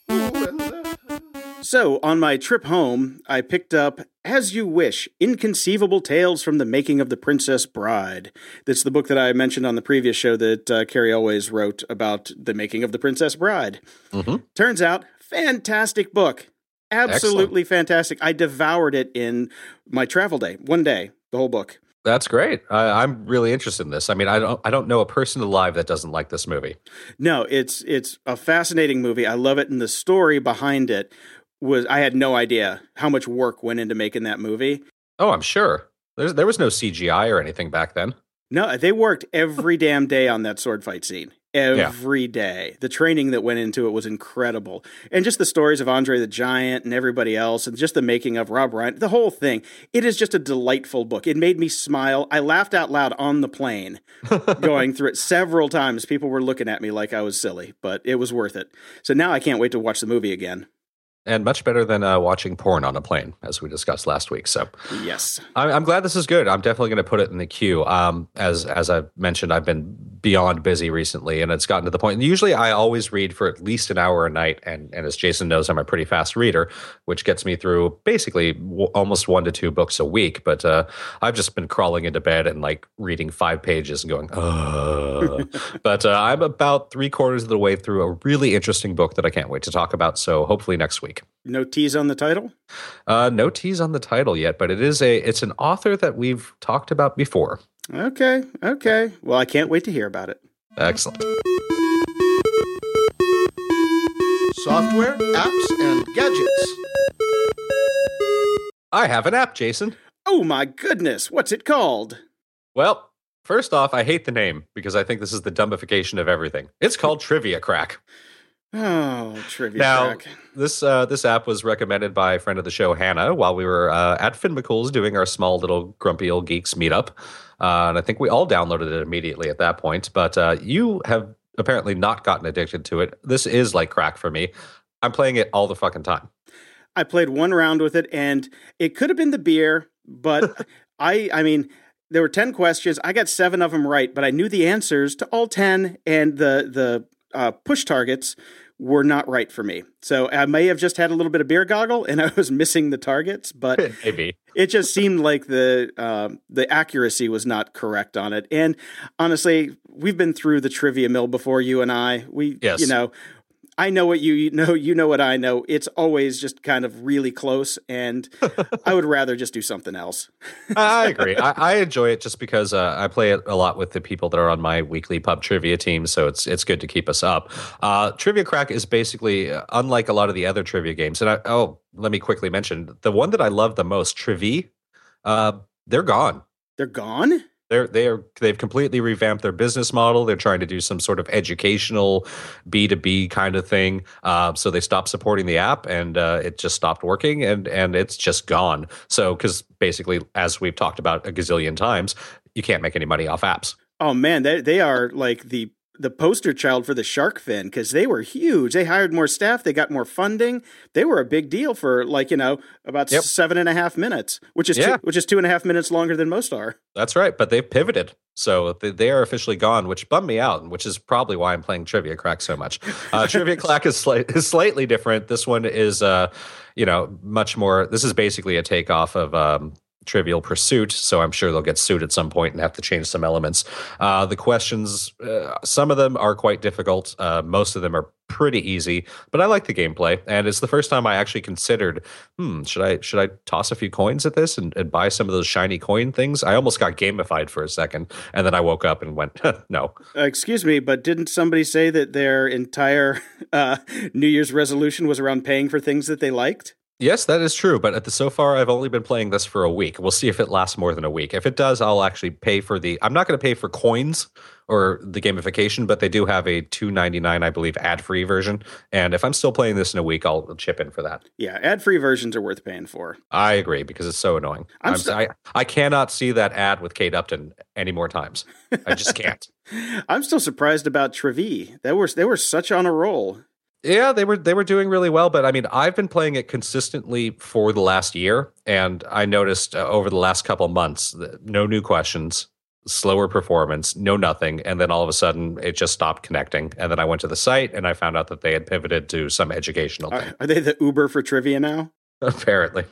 So, on my trip home, I picked up As You Wish, Inconceivable Tales from the Making of the Princess Bride. That's the book that I mentioned on the previous show that uh, Carrie Always wrote about the making of the Princess Bride. Mm-hmm. Turns out, fantastic book. Absolutely Excellent. Fantastic. I devoured it in my travel day, one day, the whole book. That's great. I, I'm really interested in this. I mean, I don't, I don't know a person alive that doesn't like this movie. No, it's it's a fascinating movie. I love it, and the story behind it was I had no idea how much work went into making that movie. Oh, I'm sure. There's there was no C G I or anything back then. No, they worked every damn day on that sword fight scene. Every yeah. day. The training that went into it was incredible. And just the stories of Andre the Giant and everybody else, and just the making of Rob Reiner, the whole thing. It is just a delightful book. It made me smile. I laughed out loud on the plane going through it several times. People were looking at me like I was silly, but it was worth it. So now I can't wait to watch the movie again. And much better than uh, watching porn on a plane, as we discussed last week. So, yes, I'm, I'm glad this is good. I'm definitely going to put it in the queue. Um, as as I mentioned, I've been beyond busy recently, and it's gotten to the point. And usually, I always read for at least an hour a night. And and as Jason knows, I'm a pretty fast reader, which gets me through basically w- almost one to two books a week. But uh, I've just been crawling into bed and like reading five pages and going, Ugh. But uh, I'm about three quarters of the way through a really interesting book that I can't wait to talk about. So hopefully next week. No tease on the title? Uh, no tease on the title yet, but it is a it's an author that we've talked about before. Okay, okay. Well, I can't wait to hear about it. Excellent. Software, apps, and gadgets. I have an app, Jason. Oh my goodness, what's it called? Well, first off, I hate the name because I think this is the dumbification of everything. It's called Trivia Crack. Oh, Trivia now, Crack. This uh, this app was recommended by a friend of the show, Hannah, while we were uh, at Finn McCool's doing our small little Grumpy Old Geeks meetup. Uh, and I think we all downloaded it immediately at that point. But uh, you have apparently not gotten addicted to it. This is like crack for me. I'm playing it all the fucking time. I played one round with it, and it could have been the beer, but I I mean, there were ten questions. I got seven of them right, but I knew the answers to all ten, and the, the uh, push targets were not right for me. So I may have just had a little bit of beer goggle and I was missing the targets, but maybe it just seemed like the uh, the accuracy was not correct on it. And honestly, we've been through the trivia mill before, you and I. We, yes. you know, I know what you know, you know what I know. It's always just kind of really close, and I would rather just do something else. I agree. I, I enjoy it just because uh, I play it a lot with the people that are on my weekly pub trivia team, so it's it's good to keep us up. Uh, Trivia Crack is basically, uh, unlike a lot of the other trivia games, and I, oh, let me quickly mention, the one that I love the most, Trivia, uh, they're gone. They're gone? They're they are they've completely revamped their business model. They're trying to do some sort of educational B two B kind of thing. Uh, so they stopped supporting the app, and uh, it just stopped working, and and it's just gone. So because basically, as we've talked about a gazillion times, you can't make any money off apps. Oh man, they they are like the the poster child for the shark fin, because they were huge. They hired more staff. They got more funding. They were a big deal for, like, you know, about yep. seven and a half minutes, which is yeah. two, which is two and a half minutes longer than most are. That's right. But they've pivoted. So they, they are officially gone, which bummed me out, which is probably why I'm playing Trivia Crack so much. Uh, Trivia Crack is, sli- is slightly different. This one is, uh, you know, much more. This is basically a takeoff of um, Trivial Pursuit, so I'm sure they'll get sued at some point and have to change some elements. Uh, the questions, uh, some of them are quite difficult. Uh, most of them are pretty easy, but I like the gameplay, and it's the first time I actually considered, hmm, should I should I toss a few coins at this and, and buy some of those shiny coin things? I almost got gamified for a second, and then I woke up and went, no. Uh, excuse me, but didn't somebody say that their entire uh, New Year's resolution was around paying for things that they liked? Yes, that is true, but at the so far, I've only been playing this for a week. We'll see if it lasts more than a week. If it does, I'll actually pay for the. I'm not going to pay for coins or the gamification, but they do have a two ninety-nine, I believe, ad-free version. And if I'm still playing this in a week, I'll chip in for that. Yeah, ad-free versions are worth paying for. I agree, because it's so annoying. I'm I'm st- I, I cannot see that ad with Kate Upton any more times. I just can't. I'm still surprised about Trivia. They were they were such on a roll. Yeah, they were they were doing really well, but I mean, I've been playing it consistently for the last year, and I noticed uh, over the last couple months, that no new questions, slower performance, no nothing, and then all of a sudden it just stopped connecting. And then I went to the site and I found out that they had pivoted to some educational thing. Are, are they the Uber for trivia now? Apparently.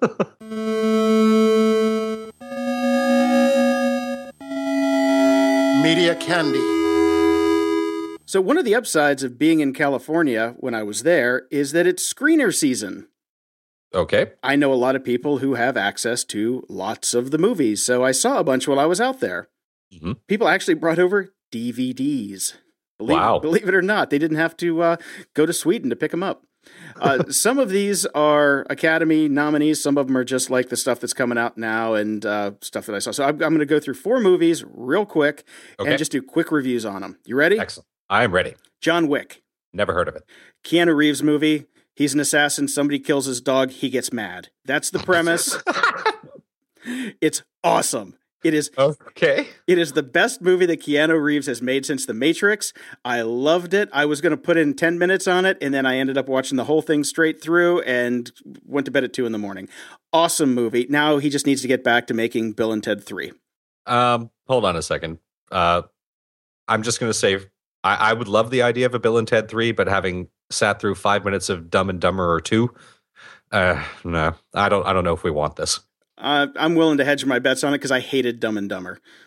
Media Candy. So one of the upsides of being in California when I was there is that it's screener season. Okay. I know a lot of people who have access to lots of the movies, so I saw a bunch while I was out there. Mm-hmm. People actually brought over D V Ds. Believe, wow. Believe it or not, they didn't have to uh, go to Sweden to pick them up. Uh, some of these are Academy nominees. Some of them are just like the stuff that's coming out now and uh, stuff that I saw. So I'm, I'm going to go through four movies real quick okay. and just do quick reviews on them. You ready? Excellent. I'm ready. John Wick. Never heard of it. Keanu Reeves movie. He's an assassin. Somebody kills his dog. He gets mad. That's the premise. It's awesome. It is okay. It is the best movie that Keanu Reeves has made since The Matrix. I loved it. I was going to put in ten minutes on it, and then I ended up watching the whole thing straight through and went to bed at two in the morning. Awesome movie. Now he just needs to get back to making Bill and Ted three. Um, hold on a second. Uh, I'm just going to say I, I would love the idea of a Bill and Ted three, but having sat through five minutes of Dumb and Dumber or two, uh, no, I don't. I don't know if we want this. Uh, I'm willing to hedge my bets on it because I hated Dumb and Dumber.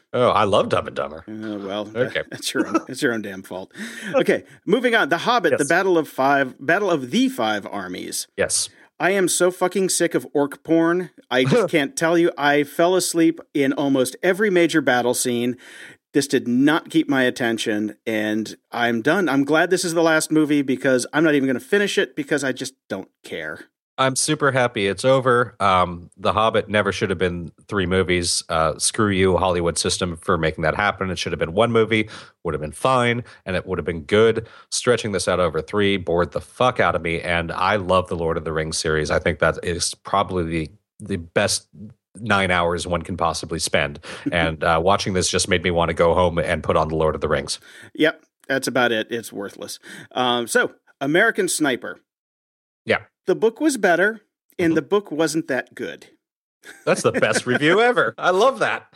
Oh, I love Dumb and Dumber. Uh, well, okay. that's your own, that's your own damn fault. Okay, moving on. The Hobbit, yes. the Battle of Five, Battle of the Five Armies. Yes. I am so fucking sick of orc porn. I just can't tell you. I fell asleep in almost every major battle scene. This did not keep my attention, and I'm done. I'm glad this is the last movie because I'm not even going to finish it because I just don't care. I'm super happy it's over. Um, The Hobbit never should have been three movies. Uh, screw you, Hollywood system, for making that happen. It should have been one movie, would have been fine, and it would have been good. Stretching this out over three bored the fuck out of me, and I love the Lord of the Rings series. I think that is probably the, the best nine hours one can possibly spend. And uh, watching this just made me want to go home and put on the Lord of the Rings. Yep, that's about it. It's worthless. Um, so, American Sniper. Yeah. The book was better, and mm-hmm. the book wasn't that good. That's the best review ever. I love that.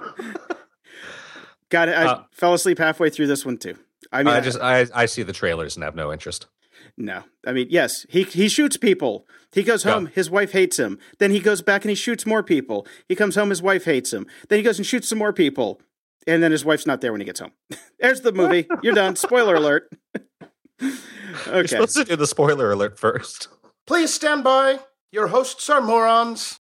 Got it. I uh, fell asleep halfway through this one, too. I mean, I just I, I see the trailers and have no interest. No. I mean, yes, he he shoots people. He goes home, yeah. his wife hates him. Then he goes back and he shoots more people. He comes home, his wife hates him. Then he goes and shoots some more people. And then his wife's not there when he gets home. There's the movie. You're done. Spoiler alert. Okay. You're supposed to do the spoiler alert first. Please stand by. Your hosts are morons.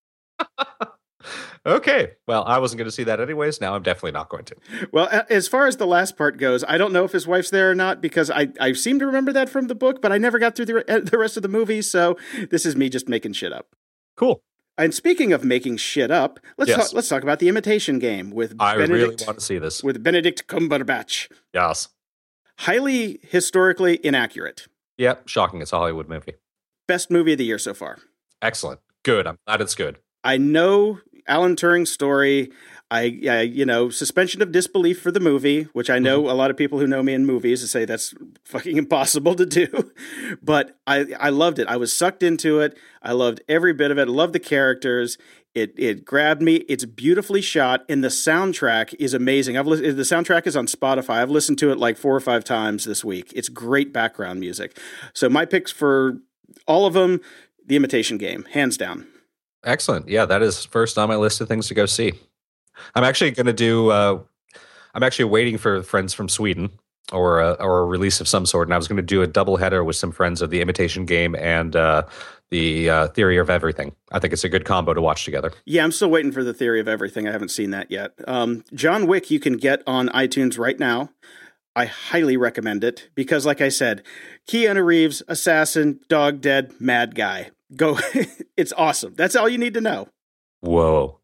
Okay. Well, I wasn't going to see that anyways. Now I'm definitely not going to. Well, as far as the last part goes, I don't know if his wife's there or not because I, I seem to remember that from the book, but I never got through the, the rest of the movie, so this is me just making shit up. Cool. And speaking of making shit up, let's yes. talk, let's talk about The Imitation Game with I Benedict, really want to see this. With Benedict Cumberbatch. Yes. Highly historically inaccurate. Yep. Shocking. It's a Hollywood movie. Best movie of the year so far. Excellent. Good. I'm glad it's good. I know Alan Turing's story. I, I, you know, suspension of disbelief for the movie, which I know mm-hmm. a lot of people who know me in movies say that's fucking impossible to do. But I, I loved it. I was sucked into it. I loved every bit of it. I loved the characters. It, it grabbed me. It's beautifully shot, and the soundtrack is amazing. I've li- the soundtrack is on Spotify. I've listened to it like four or five times this week. It's great background music. So my picks for all of them, The Imitation Game, hands down. Excellent. Yeah, that is first on my list of things to go see. I'm actually going to do, uh, I'm actually waiting for friends from Sweden or a, or a release of some sort. And I was going to do a double header with some friends of The Imitation Game and uh, the uh, Theory of Everything. I think it's a good combo to watch together. Yeah, I'm still waiting for The Theory of Everything. I haven't seen that yet. Um, John Wick you can get on iTunes right now. I highly recommend it because, like I said, Keanu Reeves, assassin, dog dead, mad guy. Go. It's awesome. That's all you need to know. Whoa.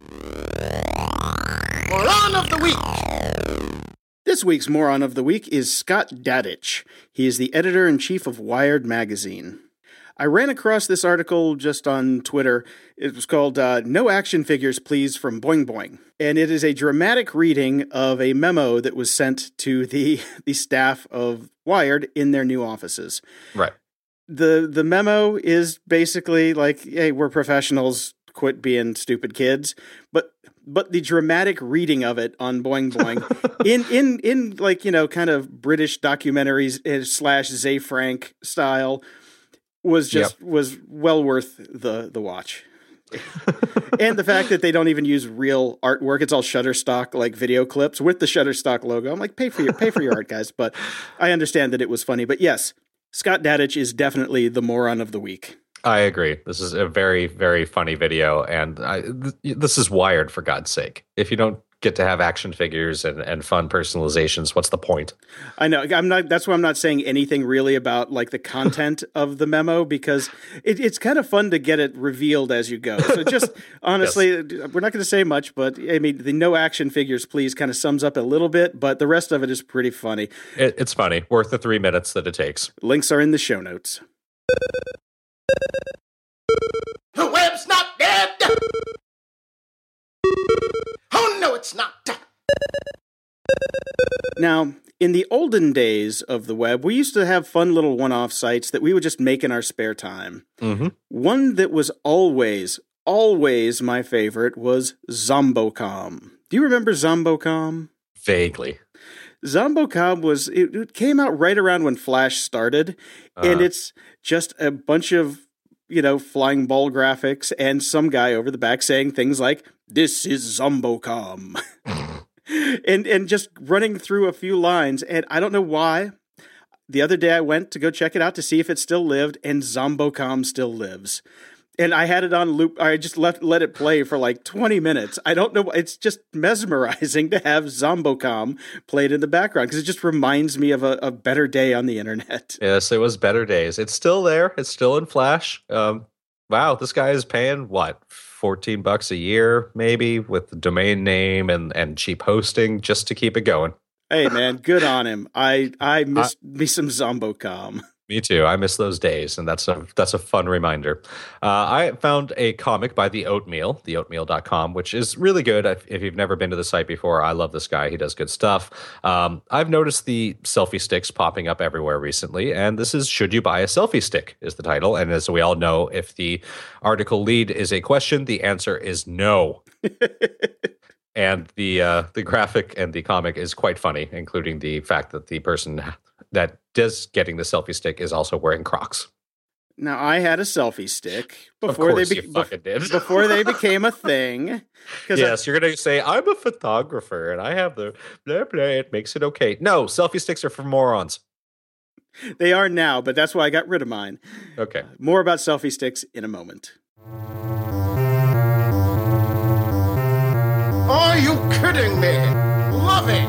Moron of the Week. This week's Moron of the Week is Scott Dadich. He is the editor-in-chief of Wired magazine. I ran across this article just on Twitter. It was called uh, No Action Figures, Please, from Boing Boing. And it is a dramatic reading of a memo that was sent to the, the staff of Wired in their new offices. Right. The the memo is basically like, hey, we're professionals, quit being stupid kids. But but the dramatic reading of it on Boing Boing in, in, in like, you know, kind of British documentaries slash Zay Frank style was just yep. was well worth the, the watch. And the fact that they don't even use real artwork, it's all Shutterstock like video clips with the Shutterstock logo. I'm like, pay for your pay for your art, guys. But I understand that it was funny. But yes, Scott Dadich is definitely the moron of the week. I agree. This is a very, very funny video, and I, th- this is Wired, for God's sake. If you don't get to have action figures and, and fun personalizations, what's the point? I know. I'm not. That's why I'm not saying anything really about like the content of the memo, because it, it's kind of fun to get it revealed as you go. So just honestly, yes. We're not going to say much, but I mean, the no action figures, please, kind of sums up a little bit, but the rest of it is pretty funny. It, it's funny. Worth the three minutes that it takes. Links are in the show notes. The web's not dead. Oh, no, it's not. Now, in the olden days of the web, we used to have fun little one-off sites that we would just make in our spare time. Mm-hmm. One that was always, always my favorite was Zombocom. Do you remember Zombocom? Vaguely. Zombocom was, it, it came out right around when Flash started, uh. and it's just a bunch of, you know, flying ball graphics and some guy over the back saying things like, "This is Zombocom." and and just running through a few lines. And I don't know why. The other day I went to go check it out to see if it still lived, and Zombocom still lives. And I had it on loop. I just let, let it play for like twenty minutes. I don't know. It's just mesmerizing to have Zombocom played in the background because it just reminds me of a, a better day on the internet. Yes, it was better days. It's still there. It's still in Flash. Um, wow, this guy is paying, what, fourteen bucks a year, maybe, with the domain name and, and cheap hosting just to keep it going. Hey, man, good on him. I I miss I, me some Zombocom. Me too. I miss those days, and that's a that's a fun reminder. Uh, I found a comic by The Oatmeal, the oatmeal dot com, which is really good. If, if you've never been to the site before, I love this guy. He does good stuff. Um, I've noticed the selfie sticks popping up everywhere recently, and this is Should You Buy a Selfie Stick is the title. And as we all know, if the article lead is a question, the answer is no. And the uh, the graphic and the comic is quite funny, including the fact that the person that does getting the selfie stick is also wearing Crocs. Now, I had a selfie stick before they be- you fucking did. before they became a thing. Yes, I- you're going to say, I'm a photographer and I have the blah, blah, it makes it okay. No, selfie sticks are for morons. They are now, but that's why I got rid of mine. Okay. Uh, more about selfie sticks in a moment. Are you kidding me? Loving.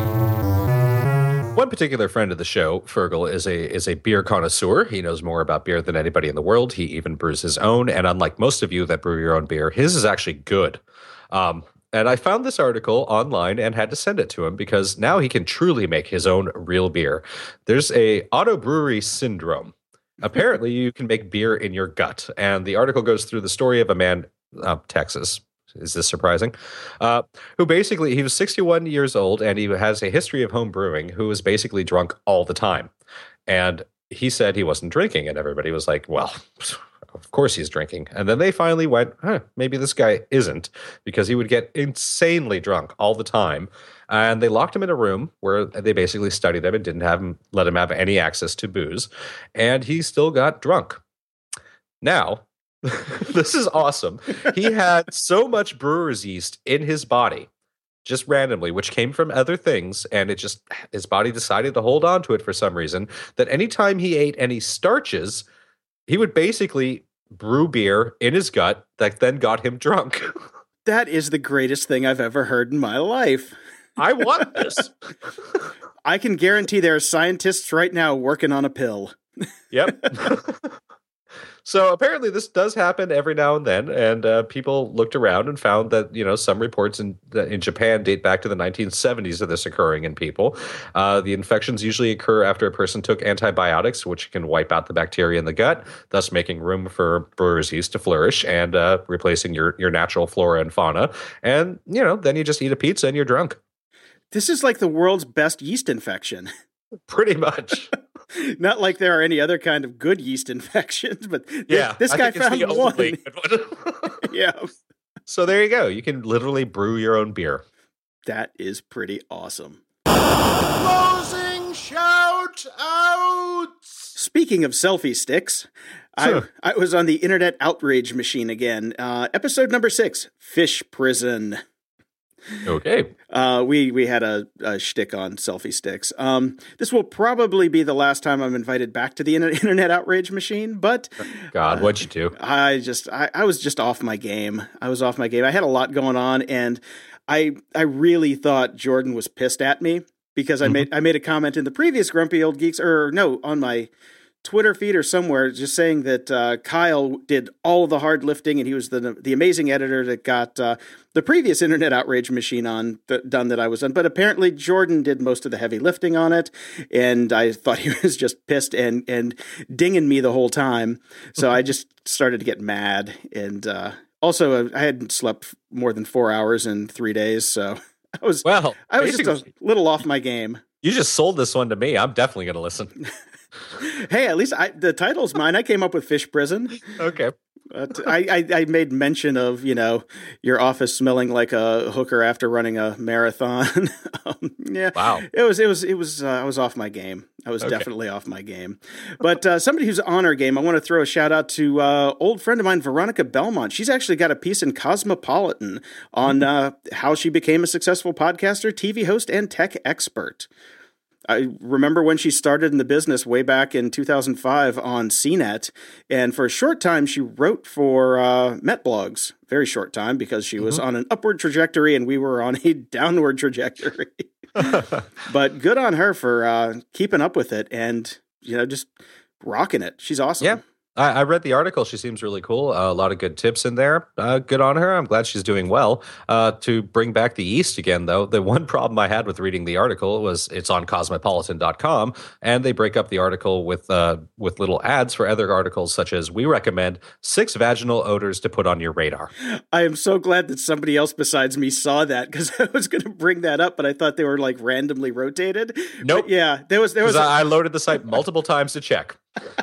One particular friend of the show, Fergal, is a is a beer connoisseur. He knows more about beer than anybody in the world. He even brews his own. And unlike most of you that brew your own beer, his is actually good. Um, and I found this article online and had to send it to him because now he can truly make his own real beer. There's a auto brewery syndrome. Apparently, you can make beer in your gut. And the article goes through the story of a man, uh, Texas. Is this surprising? Uh, who basically, he was sixty-one years old and he has a history of home brewing, who was basically drunk all the time. And he said he wasn't drinking. And everybody was like, well, of course he's drinking. And then they finally went, huh, maybe this guy isn't, because he would get insanely drunk all the time. And they locked him in a room where they basically studied him and didn't have him, let him have any access to booze. And he still got drunk. Now, this is awesome. He had so much brewer's yeast in his body, just randomly, which came from other things, and it just, his body decided to hold on to it for some reason, that anytime he ate any starches, he would basically brew beer in his gut that then got him drunk. That is the greatest thing I've ever heard in my life. I want this. I can guarantee there are scientists right now working on a pill. Yep. So apparently this does happen every now and then, and uh, people looked around and found that, you know, some reports in in Japan date back to the nineteen seventies of this occurring in people. Uh, the infections usually occur after a person took antibiotics, which can wipe out the bacteria in the gut, thus making room for brewer's yeast to flourish and uh, replacing your, your natural flora and fauna. And, you know, then you just eat a pizza and you're drunk. This is like the world's best yeast infection. Pretty much. Not like there are any other kind of good yeast infections, but this, yeah, this guy found one. one. Yeah. So there you go. You can literally brew your own beer. That is pretty awesome. Closing shout outs. Speaking of selfie sticks, Sure. I, I was on the internet outrage machine again. Uh, episode number six, Fish Prison. Okay. Uh, we we had a, a shtick on selfie sticks. Um, this will probably be the last time I'm invited back to the internet outrage machine. But God, uh, what'd you do? I just I, I was just off my game. I was off my game. I had a lot going on, and I I really thought Jordan was pissed at me because I mm-hmm. made I made a comment in the previous Grumpy Old Geeks, or no, on my Twitter feed or somewhere, just saying that uh, Kyle did all of the hard lifting, and he was the the amazing editor that got uh, the previous internet outrage machine on th- done that I was on. But apparently Jordan did most of the heavy lifting on it, and I thought he was just pissed and and dinging me the whole time. So I just started to get mad, and uh, also uh, I hadn't slept more than four hours in three days, so I was well, I was just a little off my game. You just sold this one to me. I'm definitely going to listen. Hey, at least I, the title's mine. I came up with Fish Prison. Okay. But I, I, I made mention of, you know, your office smelling like a hooker after running a marathon. um, yeah. Wow. It was, it was, it was, uh, I was off my game. I was okay. definitely off my game. But uh, somebody who's on our game, I want to throw a shout out to uh, old friend of mine, Veronica Belmont. She's actually got a piece in Cosmopolitan on uh, how she became a successful podcaster, T V host, and tech expert. I remember when she started in the business way back in two thousand five on C net, and for a short time she wrote for uh, MetBlogs. Very short time because she was mm-hmm. on an upward trajectory and we were on a downward trajectory. But good on her for uh, keeping up with it and, you know, just rocking it. She's awesome. Yeah. I, I read the article. She seems really cool. Uh, a lot of good tips in there. Uh, good on her. I'm glad she's doing well. Uh, to bring back the East again, though, the one problem I had with reading the article was it's on cosmopolitan dot com, and they break up the article with uh, with little ads for other articles, such as we recommend six vaginal odors to put on your radar. I am so glad that somebody else besides me saw that because I was going to bring that up, but I thought they were like randomly rotated. Nope. But yeah, there was there was. A- I loaded the site multiple times to check.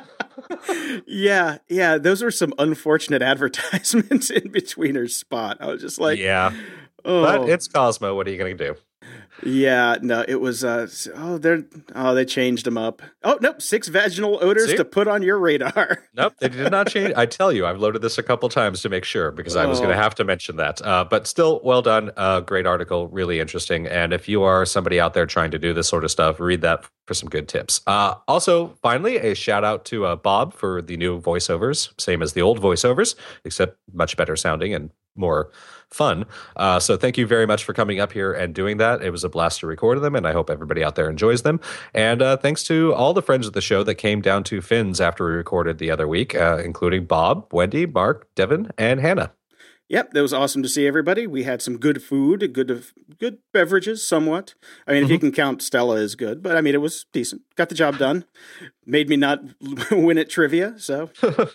yeah, yeah, those were some unfortunate advertisements in between her spot. I was just like, yeah, oh. But it's Cosmo. What are you going to do? Yeah, no, it was. Uh, oh, they're oh, they changed them up. Oh, nope, six vaginal odors See? to put on your radar. Nope, they did not change. I tell you, I've loaded this a couple times to make sure because I was oh. going to have to mention that. Uh, but still, well done. Uh, great article, really interesting. And if you are somebody out there trying to do this sort of stuff, read that for some good tips. Uh, also, finally, a shout out to uh, Bob for the new voiceovers, same as the old voiceovers, except much better sounding and more fun. Uh, so thank you very much for coming up here and doing that. It was a blast to record them, and I hope everybody out there enjoys them. And uh, thanks to all the friends of the show that came down to Finn's after we recorded the other week, uh, including Bob, Wendy, Mark, Devin, and Hannah. Yep, that was awesome to see everybody. We had some good food, good good beverages, somewhat. I mean, mm-hmm. if you can count Stella as good, but I mean, it was decent. Got the job done. Made me not win at trivia, so...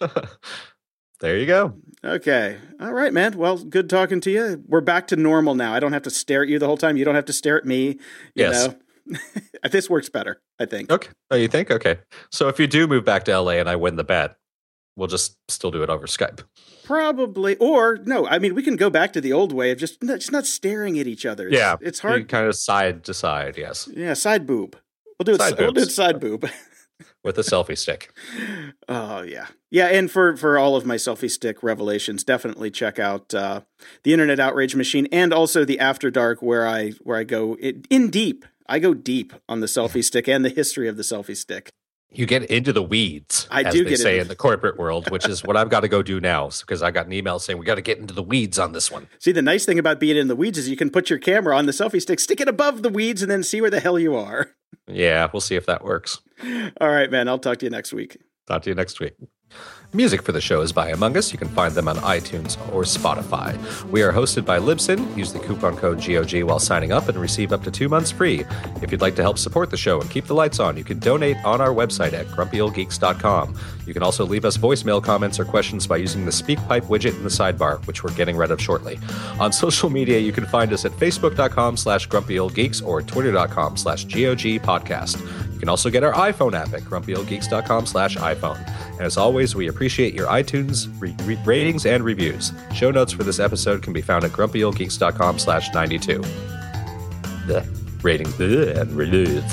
There you go. Okay. All right, man. Well, good talking to you. We're back to normal now. I don't have to stare at you the whole time. You don't have to stare at me. You yes. know? This works better, I think. Okay. Oh, you think? Okay. So if you do move back to L A and I win the bet, we'll just still do it over Skype. Probably. Or, no, I mean, we can go back to the old way of just, just not staring at each other. It's, yeah. It's hard. You kind of side to side, yes. Yeah, side boob. We'll do it side, we'll do it side boob. With a selfie stick. Oh, yeah. Yeah, and for, for all of my selfie stick revelations, definitely check out uh, the Internet Outrage Machine and also the After Dark where I where I go in, in deep. I go deep on the selfie stick and the history of the selfie stick. You get into the weeds, I as do they get say into- in the corporate world, which is what I've got to go do now because I got an email saying we got to get into the weeds on this one. See, the nice thing about being in the weeds is you can put your camera on the selfie stick, stick it above the weeds, and then see where the hell you are. Yeah, we'll see if that works. All right, man. I'll talk to you next week. Talk to you next week. Music for the show is by Among Us. You can find them on iTunes or Spotify. We are hosted by Libsyn. Use the coupon code G O G while signing up and receive up to two months free. If you'd like to help support the show and keep the lights on, you can donate on our website at grumpy old geeks dot com. You can also leave us voicemail comments or questions by using the SpeakPipe widget in the sidebar, which we're getting rid of shortly. On social media, you can find us at facebook.com slash grumpyoldgeeks or twitter.com slash GOG podcast. You can also get our iPhone app at grumpyoldgeeks.com slash iPhone. And as always, we appreciate your iTunes re- re- ratings and reviews. Show notes for this episode can be found at grumpyoldgeeks.com slash 92. The ratings and reviews.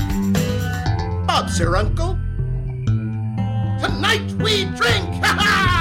Bob, sir, uncle. Tonight we drink! Ha ha!